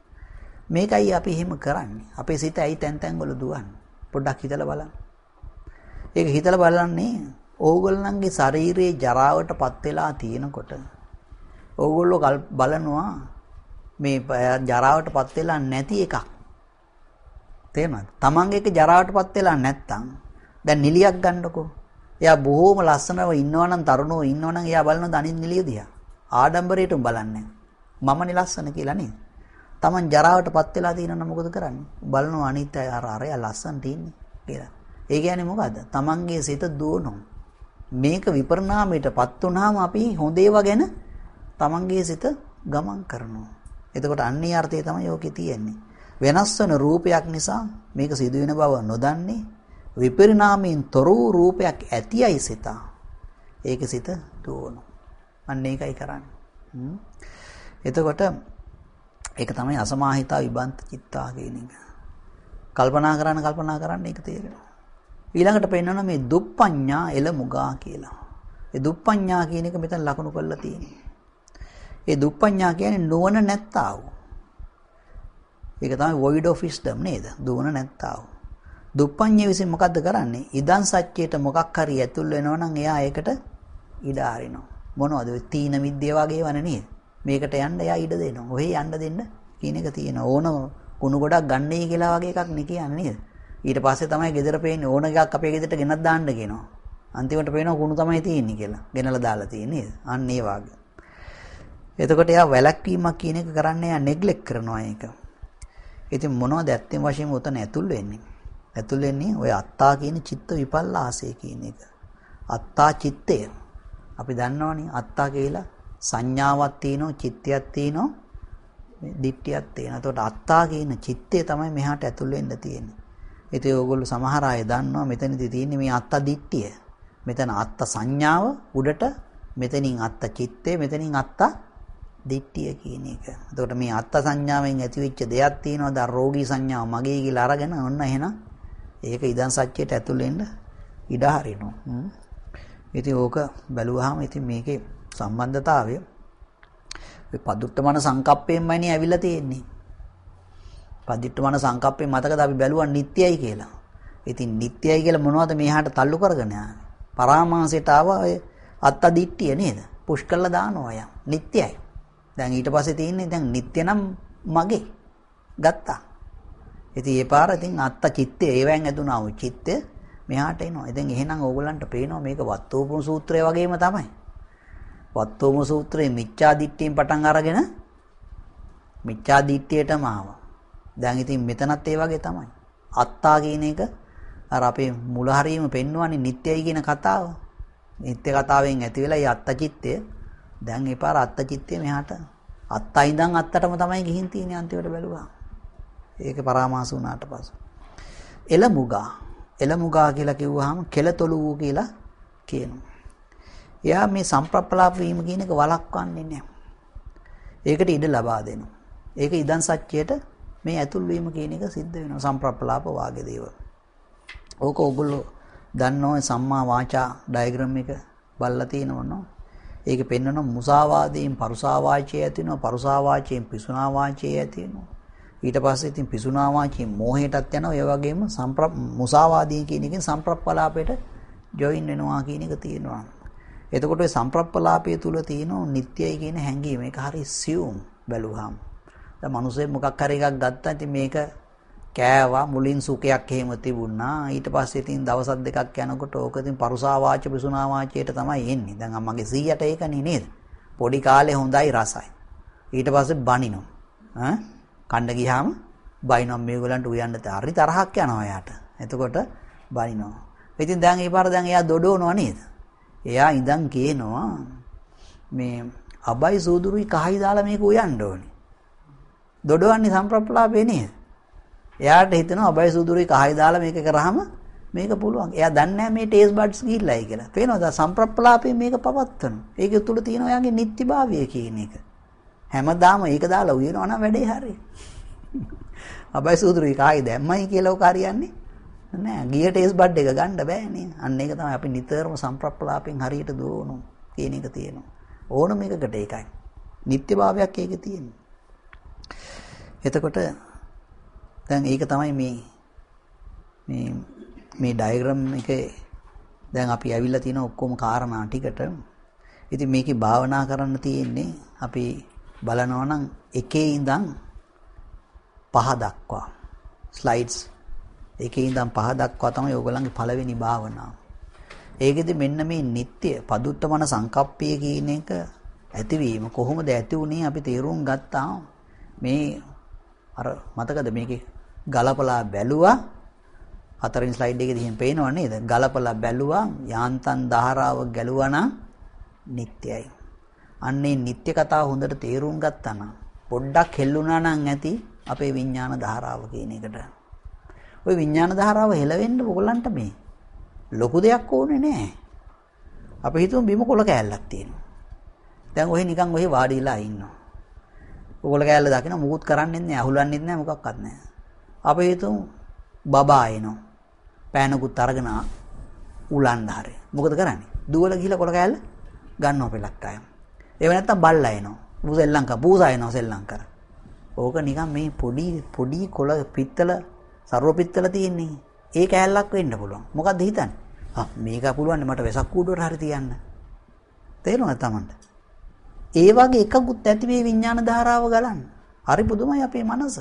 මේකයි අපි එහෙම කරන්නේ. අපේ සිත ඇයි තැන් තැන් වල දුවන්නේ? පොඩ්ඩක් හිතලා බලන්න. ඒක හිතලා බලන්නේ ඕගොල්ලන්ගේ ශරීරයේ ජරාවටපත් වෙලා තියෙනකොට ඕගොල්ලෝ බලනවා මේ ජරාවටපත් වෙලා නැති එකක්. තේරෙනවද? තමන්ගේ එක ජරාවටපත් වෙලා නැත්තම් දැන් නිලියක් ගන්නකො. එයා බොහොම ලස්සනව ඉන්නවනම් තරුණව ඉන්නවනම් එයා බලනවා අනිත් නිලිය දිහා. ආඩම්බරයට බලන්නේ. මමනේ ලස්සන කියලා නේද? තමන් ජරාවටපත් වෙලා තියෙනවනම් මොකද කරන්නේ? බලනවා අනිත් අය අර අරයා ලස්සනට ඉන්නේ කියලා. ඒ කියන්නේ මොකද්ද? තමන්ගේ සිත දුවනවා. මේක විපරිණාමයටපත් වුනහම අපි හොඳ ඒවා ගැන තමන්ගේ සිත ගමන් කරනවා. එතකොට අන්නේ අර්ථය තමයි ඕකේ තියෙන්නේ. වෙනස් වෙන රූපයක් නිසා මේක සිදුවෙන බව නොදන්නේ විපරිණාමයෙන් තොර වූ රූපයක් ඇතියයි සිත. ඒකේ සිත දුවනවා. අන්න ඒකයි කරන්නේ. එතකොට ඒක තමයි අසමාහිතා විබන්ත චිත්තා කියන එක. කල්පනා කරන්න කල්පනා කරන්න ඒක තේරෙනවා. ඊළඟට පෙන්නනවා මේ දුප්පඤ්ඤා එලමුගා කියලා. ඒ දුප්පඤ්ඤා කියන එක මෙතන ලකුණු කරලා තියෙනවා. ඒ දුප්පඤ්ඤා කියන්නේ නුවණ නැත්තා වූ. ඒක තමයි void of wisdom නේද? දුවන නැත්තා වූ. දුප්පඤ්ඤය විසින් මොකද්ද කරන්නේ? ඉදන් සත්‍යයට මොකක් හරි ඇතුල් වෙනවා නම් එයා ඒකට ඉඩ අරිනවා. මොනවද? ඔය තීන මිද්දේ වගේ වන නේද? මේකට යන්න එයා ඉඩ දෙනවා. ඔහේ යන්න දෙන්න කියන එක තියෙනවා. ඕන කුණු ගොඩක් ගන්නයි කියලා වගේ එකක් නේ කියන්නේ නේද? ඊට පස්සේ තමයි ගෙදර පේන්නේ ඕන එකක් අපේ ගෙදරට ගෙනත් දාන්න කියනවා. අන්තිමට පේනවා කුණු තමයි තියෙන්නේ කියලා. ගෙනලා දාලා තියෙන්නේ නේද? අන්න ඒ වගේ. එතකොට එයා වැලක්වීමක් කියන එක කරන්නේ එයා නෙග්ලෙක්ට් කරනවා ඒක. ඉතින් මොනවද ඇත්තම වශයෙන්ම උතන ඇතුල් වෙන්නේ? ඇතුල් වෙන්නේ ඔය අත්තා කියන චිත්ත විපල්ලාසය කියන එක. අත්තා චිත්තය. අපි දන්නවනේ අත්තා කියලා සංඥාවක් තියෙනවා, චිත්තයක් තියෙනවා, දිට්ඨියක් තියෙනවා. එතකොට අත්තා කියන චිත්තය තමයි මෙහාට ඇතුල් වෙන්න තියෙන්නේ. ඉතින් ඕගොල්ලෝ සමහර අය දන්නවා මෙතනදී තියෙන්නේ මේ අත්තා දිට්ඨිය. මෙතන අත්තා සංඥාව උඩට මෙතනින් අත්තා චිත්තය, මෙතනින් අත්තා දිට්ඨිය කියන එක. එතකොට මේ අත්තා සංඥාවෙන් ඇතිවෙච්ච දෙයක් තියෙනවා. දැන් රෝගී සංඥාව මගේ කියලා අරගෙන ඔන්න එහෙනම් ඒක ඉදන් සත්‍යයට ඇතුල් වෙන්න ඉඩ හරිනවා. ඉතින් ඕක බැලුවාම ඉතින් මේකේ සම්බන්ධතාවය ඔය පදුට්ටමන සංකප්පයෙන්මයි ඇවිල්ලා තියෙන්නේ. පදුට්ටමන සංකප්පේ මතකද අපි බැලුවා නිට්ටයයි කියලා. ඉතින් නිට්ටයයි කියලා මොනවද මෙහාට තල්ලු කරගෙන යන්නේ? පරාමාසයට ආව ඔය අත්තා දිට්ඨිය නේද? පුෂ් කරලා දානවා අය. නිට්ටයයි. දැන් ඊට පස්සේ තියෙන්නේ දැන් නිට්ටය නම් මගේ ගත්තා. ඉතින් ඒ පාර ඉතින් අත්තා චිත්තය ඒවෙන් ඇදුනා වූ චිත්තය මෙහාට එනවා. ඉතින් එහෙනම් ඕගොල්ලන්ට පේනවා මේක වත්තෝපම සූත්‍රය වගේම තමයි. වත්තෝපම සූත්‍රයේ මිච්ඡා දිට්ඨියෙන් පටන් අරගෙන මිච්ඡා දිට්ඨියටම ආවා. දැන් ඉතින් මෙතනත් ඒ වගේ තමයි. අත්තා කියන එක අර අපේ මුල හරියම පෙන්වන්නේ නිට්ටයයි කියන කතාව. නිට්ටය කතාවෙන් ඇති වෙලා ඒ අත්තා චිත්තය දැන් ඒ පාර අත්තා චිත්තය මෙහාට අත්තා ඉඳන් අත්තටම තමයි ගිහින් තියෙන්නේ අන්තිමට බැලුවා. ඒක පරාමාස වුණාට පස්සේ. එලමුගා එලමුගා කියලා කිව්වහම කෙලතොළු වූ කියලා කියනවා. එයා මේ සම්ප්‍රප්පලාප වීම කියන එක වළක්වන්නේ නැහැ. ඒකට ඉඩ ලබා දෙනවා. ඒක ඉදන් සත්‍යයට මේ ඇතුල් වීම කියන එක සිද්ධ වෙනවා සම්ප්‍රප්පලාප වාගේ දේවල්. ඕක ඕගොල්ලෝ දන්නවා සම්මා වාචා ඩයග්‍රෑම් එක බලලා තියෙනවනෝ. ඒක පෙන්වනවා මුසාවාදයෙන් පරුසා වාචය ඇති වෙනවා, පරුසා වාචයෙන් පිසුනා වාචය ඇති වෙනවා. ඊට පස්සේ ඉතින් පිසුනා වාචයෙන් මෝහයටත් යනවා. ඒ වගේම සම්ප්‍ර මුසාවාදයෙන් කියන එකෙන් සම්ප්‍රප්පලාපයට ජොයින් වෙනවා කියන එක තියෙනවා. එතකොට ඔය සම්ප්‍රප්පලාපය තුල තියෙන නිට්ටයයි කියන හැඟීම ඒක හරි සියුම් බැලුවාම. දැන් මිනිස්සේ මොකක් හරි එකක් ගත්තා ඉතින් මේක කෑවා මුලින් සුඛයක් එහෙම තිබුණා. ඊට පස්සේ ඉතින් දවස් දෙකක් යනකොට ඕක ඉතින් පරුසා වාච පිසුනා වාචයට තමයි එන්නේ. දැන් අම්මගේ සීයට ඒකනේ නේද? පොඩි කාලේ හොඳයි රසයි. ඊට පස්සේ බනිනවා. ඈ කණ්ඩ ගියාම බයිනම් මේගොල්ලන්ට උයන්න හරි තරහක් යනවා යාට. එතකොට බනිනවා. ඉතින් දැන් ඒ පාර දැන් එයා දොඩවනවා නේද? එයා ඉඳන් කියනවා මේ අබයි සූදුරුයි කහයි දාලා මේක උයන්න ඕනේ. දොඩවන්නේ සම්ප්‍රප්ලාපේ නේද? එයාට හිතෙනවා අබයි සූදුරුයි කහයි දාලා මේක කරාම මේක පුළුවන්. එයා දන්නේ නැහැ මේ ටේස්ට් බඩ්ස් ගිහිල්ලායි කියලා. පේනවද සම්ප්‍රප්ලාපේ මේක පවත්වන. ඒක තුල තියෙන ඔයාගේ නිත්‍යභාවය කියන එක. හැමදාම ඒක දාලා උයනවා නම් වැඩේ හරියි. අබයි සූදුරුයි කහයි දැම්මයි කියලා ඔක හරියන්නේ නෑ. ගිය ටේස්ට් බඩ් එක ගන්න බෑනේ. අන්න ඒක තමයි අපි නිතරම සම්ප්‍රප්ලාපෙන් හරියට දුවනවා කියන එක තියෙනවා. ඕනම එකකට ඒකයි. නිත්‍යභාවයක් ඒකේ තියෙන්නේ. එතකොට දැන් ඒක තමයි මේ මේ මේ ඩයග්‍රෑම් එකේ දැන් අපි ඇවිල්ලා තියෙන ඔක්කොම කාරණා ටිකට. ඉතින් මේකේ භාවනා කරන්න තියෙන්නේ අපි බලනවා නම් එකේ ඉඳන් පහ දක්වා ස්ලයිඩ්ස් එකේ ඉඳන් පහ දක්වා තමයි ඕගොල්ලන්ගේ පළවෙනි භාවනාව. ඒකෙදි මෙන්න මේ නিত্য පදුත්තමන සංකප්පය කියන එක ඇතිවීම කොහොමද ඇති වුනේ අපි තේරුම් ගත්තා. මේ අර මතකද මේකේ ගලපලා බැලුවා හතරවෙනි ස්ලයිඩ් එකේ තියෙන පේනව නේද? ගලපලා බැලුවා යාන්තම් ධාරාව ගැලුවා නම් නිට්ටයයි. අන්නේ නිට්ටය කතාව හොඳට තේරුම් ගත්තා නම් පොඩ්ඩක් හෙල්ලුණා නම් ඇති අපේ විඥාන ධාරාව කියන එකට. ওই විඥාන ධාරාව හෙලවෙන්න ඕගොල්ලන්ට මේ ලොකු දෙයක් ඕනේ නෑ. අපි හිතමු බිම කොළ කෑල්ලක් තියෙනවා. දැන් ඔහෙ නිකන් ඔහෙ වාඩිලා ඉන්නවා. කොළ කෑල්ල දකින්න මුකුත් කරන්නේ නැහැ, අහුලන්නේත් නැහැ, මොකක්වත් නැහැ. අපි හිතමු බබා එනවා. පෑනකුත් අරගෙන උලන්න හරි. මොකද කරන්නේ? දුවල ගිහිලා කොළ කෑල්ල ගන්නවා පෙලක් අය. ඒව නැත්තම් බල්ලා එනවා. පූ සෙල්ලම් කර පූසා එනවා සෙල්ලම් කර. ඕක නිකන් මේ පොඩි පොඩි කොළ පිත්තල සර්ව පිත්තල තියෙන්නේ. ඒ කෑල්ලක් වෙන්න පුළුවන්. මොකද්ද හිතන්නේ? ආ මේක පුළුවන් මට වෙසක් කූඩුවට හරි තියන්න. තේරුණාද තමන්ට? ඒ වගේ එකකුත් ඇති මේ විඥාන ධාරාව ගලන්න. හරි පුදුමයි අපේ මනස.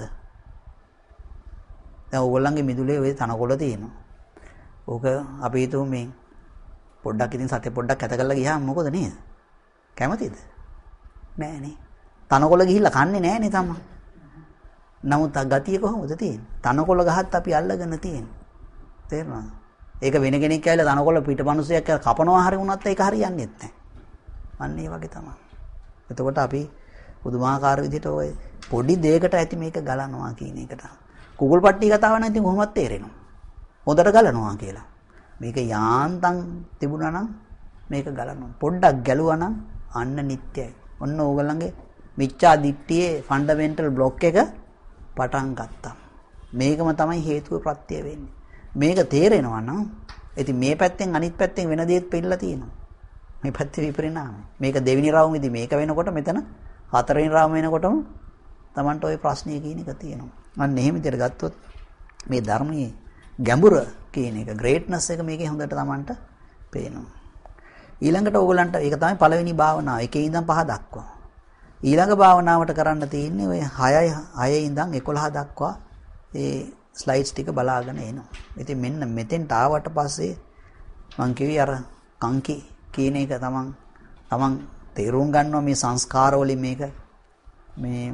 දැන් ඕගොල්ලන්ගේ මිදුලේ ඔය තනකොළ තියෙනවා. ඕක අපි හිතුව මේ පොඩ්ඩක් ඉතින් සතේ පොඩ්ඩක් ඇත කරලා ගියාම මොකද නේද? කැමතිද? නෑ නේ. තනකොළ ගිහිල්ලා කන්නේ නෑනේ තමන්. නමුත් ආ ගතිය කොහොමද තියෙන්නේ? තනකොළ ගහත් අපි අල්ලගෙන තියෙන්නේ. තේරුණාද? ඒක වෙන කෙනෙක් ඇවිල්ලා තනකොළ පිටපණුසයක් කපනවා හරි වුණත් ඒක හරියන්නේ නැහැ. අන්න ඒ වගේ තමයි. එතකොට අපි පුදුමාකාර විදිහට ඔය පොඩි දෙයකට ඇති මේක ගලනවා කියන එකට. කුකුල් පට්ටි කතාව නම් ඉතින් කොහොමද තේරෙනවා. හොඳට ගලනවා කියලා. මේක යාන්තම් තිබුණා නම් මේක ගලනවා. පොඩ්ඩක් ගැලුවා නම් අන්න නිට්ටයයි. ඔන්න ඕගොල්ලන්ගේ මිච්ඡා දිට්ඨියේ ෆන්ඩමෙන්ටල් බ්ලොක් එක පටන් ගත්තා. මේකම තමයි හේතුව ප්‍රත්‍ය වෙන්නේ. මේක තේරෙනවා නම් ඉතින් මේ පැත්තෙන් අනිත් පැත්තෙන් වෙන දෙයක් පෙන්නලා තියෙනවා. මේ පැත්තේ විපරිණාමය. මේක දෙවෙනි රවුමේදී මේක වෙනකොට මෙතන හතරවෙනි රවුම වෙනකොටම Tamanට ওই ප්‍රශ්නය කියන එක තියෙනවා. අන්න එහෙම විදිහට ගත්තොත් මේ ධර්මයේ ගැඹුර කියන එක ග්‍රේට්නස් එක මේකේ හොඳට Tamanට පේනවා. ඊළඟට ඕගොල්ලන්ට ඒක තමයි පළවෙනි භාවනාව. එකේ ඉඳන් පහ දක්වා. ඊළඟ භාවනාවට කරන්න තියෙන්නේ ඔය හයයි හයේ ඉඳන් එකොළහ දක්වා ඒ ස්ලයිඩ්ස් ටික බලාගෙන එනවා. ඉතින් මෙන්න මෙතෙන්ට ආවට පස්සේ මං කිව්වේ අර කංකි කියන එක තමන් තමන් තේරුම් ගන්නවා මේ සංස්කාර වලින් මේක මේ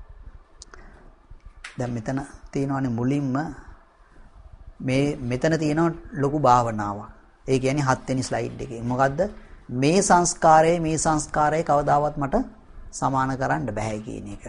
දැන් මෙතන තියෙනවානේ මුලින්ම මේ මෙතන තියෙන ලොකු භාවනාවක්. ඒ කියන්නේ හත් වෙනි ස්ලයිඩ් එකේ. මොකද්ද? මේ සංස්කාරයේ මේ සංස්කාරයේ කවදාවත් මට සමාන කරන්න බෑ කියන එක.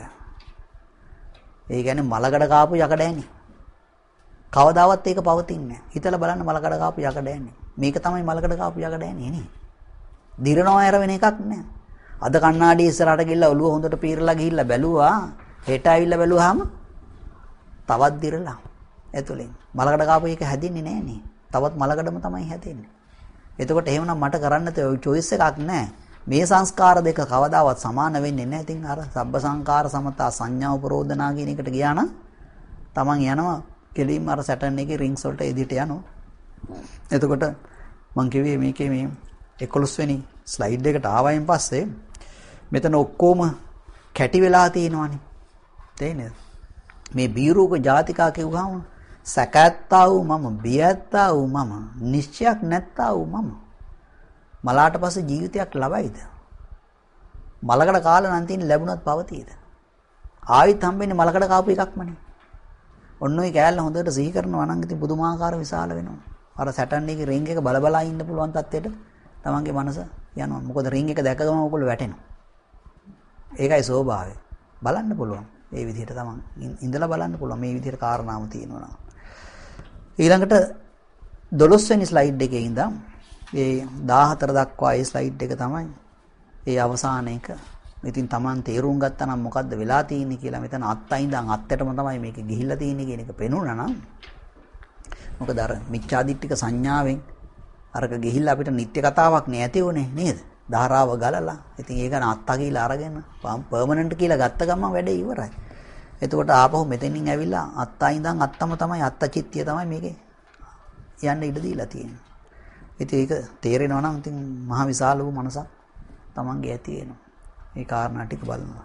ඒ කියන්නේ මලකඩ කාපු යකඩෑනේ. කවදාවත් ඒක පවතින්නේ නැහැ. හිතලා බලන්න මලකඩ කාපු යකඩෑනේ. මේක තමයි මලකඩ කාපු යකඩෑනේ නේ. දිරනවා ඇර වෙන එකක් නෑ. අද කණ්ණාඩි ඉස්සරහට ගිහිල්ලා ඔළුව හොඳට පීරලා ගිහිල්ලා බැලුවා. හෙට ආවිල්ලා බැලුවාම තවත් දිරලා. ඇතුලෙන් මලකඩ කාපු එක හැදින්නේ නෑනේ. තවත් මලකඩම තමයි හැදෙන්නේ. එතකොට එහෙමනම් මට කරන්න තියෙ choice එකක් නෑ. මේ සංස්කාර දෙක කවදාවත් සමාන වෙන්නේ නැහැ. ඉතින් අර සබ්බ සංකාර සමතා සංඥා උපරෝධනා කියන එකට ගියා නම් Taman යනවා කෙලින්ම අර සැටර්න් එකේ රින්ග්ස් වලට එදිට යනවා. එතකොට මං කිව්වේ මේකේ මේ එකොළොස් වෙනි ස්ලයිඩ් එකට ආවයින් පස්සේ මෙතන ඔක්කොම කැටි වෙලා තියෙනවානේ. තේරෙනවද? මේ බීරූප ජාතිකා කිව්වහම සැකැත්තා වූ මම, බියැත්තා වූ මම, නිශ්චයක් නැත්තා වූ මම. මලාට පස්සේ ජීවිතයක් ලබයිද? මලකඩ කාලා නම් තියෙන ලැබුණත් පවතීද? ආයිත් හම්බෙන්නේ මලකඩ කාපු එකක්මනේ. ඔන්න ඔය කෑල්ල හොඳට සිහි කරනවා නම් ඉතින් පුදුමාකාර විශාල වෙනවා. අර සැටන් එකේ රින්ග් එක බල බලා ඉන්න පුළුවන් තත්ත්වයට තමන්ගේ මනස යනවා. මොකද රින්ග් එක දැක ගමන් ඔයගොල්ලෝ වැටෙනවා. ඒකයි ස්වභාවය. බලන්න පුළුවන්. මේ විදිහට තමන් ඉඳලා බලන්න පුළුවන්. මේ විදිහට කාරණාව තියෙනවා නම්. ඊළඟට දොළොස් වෙනි ස්ලයිඩ් එකේ ඉඳන් මේ දාහතර දක්වා ඒ ස්ලයිඩ් එක තමයි ඒ අවසාන එක. ඉතින් Taman තේරුම් ගත්තා නම් මොකද්ද වෙලා තියෙන්නේ කියලා මෙතන අත්තයි ඉඳන් අත්තටම තමයි මේක ගිහිල්ලා තියෙන්නේ කියන එක පෙනුණා නම් මොකද අර මිච්ඡාදිට්ඨික සංඥාවෙන් අරක ගිහිල්ලා අපිට නිත්‍ය කතාවක් නෑ ඇති උනේ නේද? ධාරාව ගලලා. ඉතින් ඒක අත්තා කියලා අරගෙන පර්මනන්ට් කියලා ගත්ත ගමන් වැඩේ ඉවරයි. එතකොට ආපහු මෙතනින් ඇවිල්ලා අත්තා ඉඳන් අත්තම තමයි අත්ත චිත්තිය තමයි මේකේ යන්න ඉඩ දීලා තියෙන්නේ. ඉතින් ඒක තේරෙනවා නම් ඉතින් මහ විශාල වූ මනසක් Tamanගේ ඇති වෙනවා. මේ කාරණා ටික බලනවා.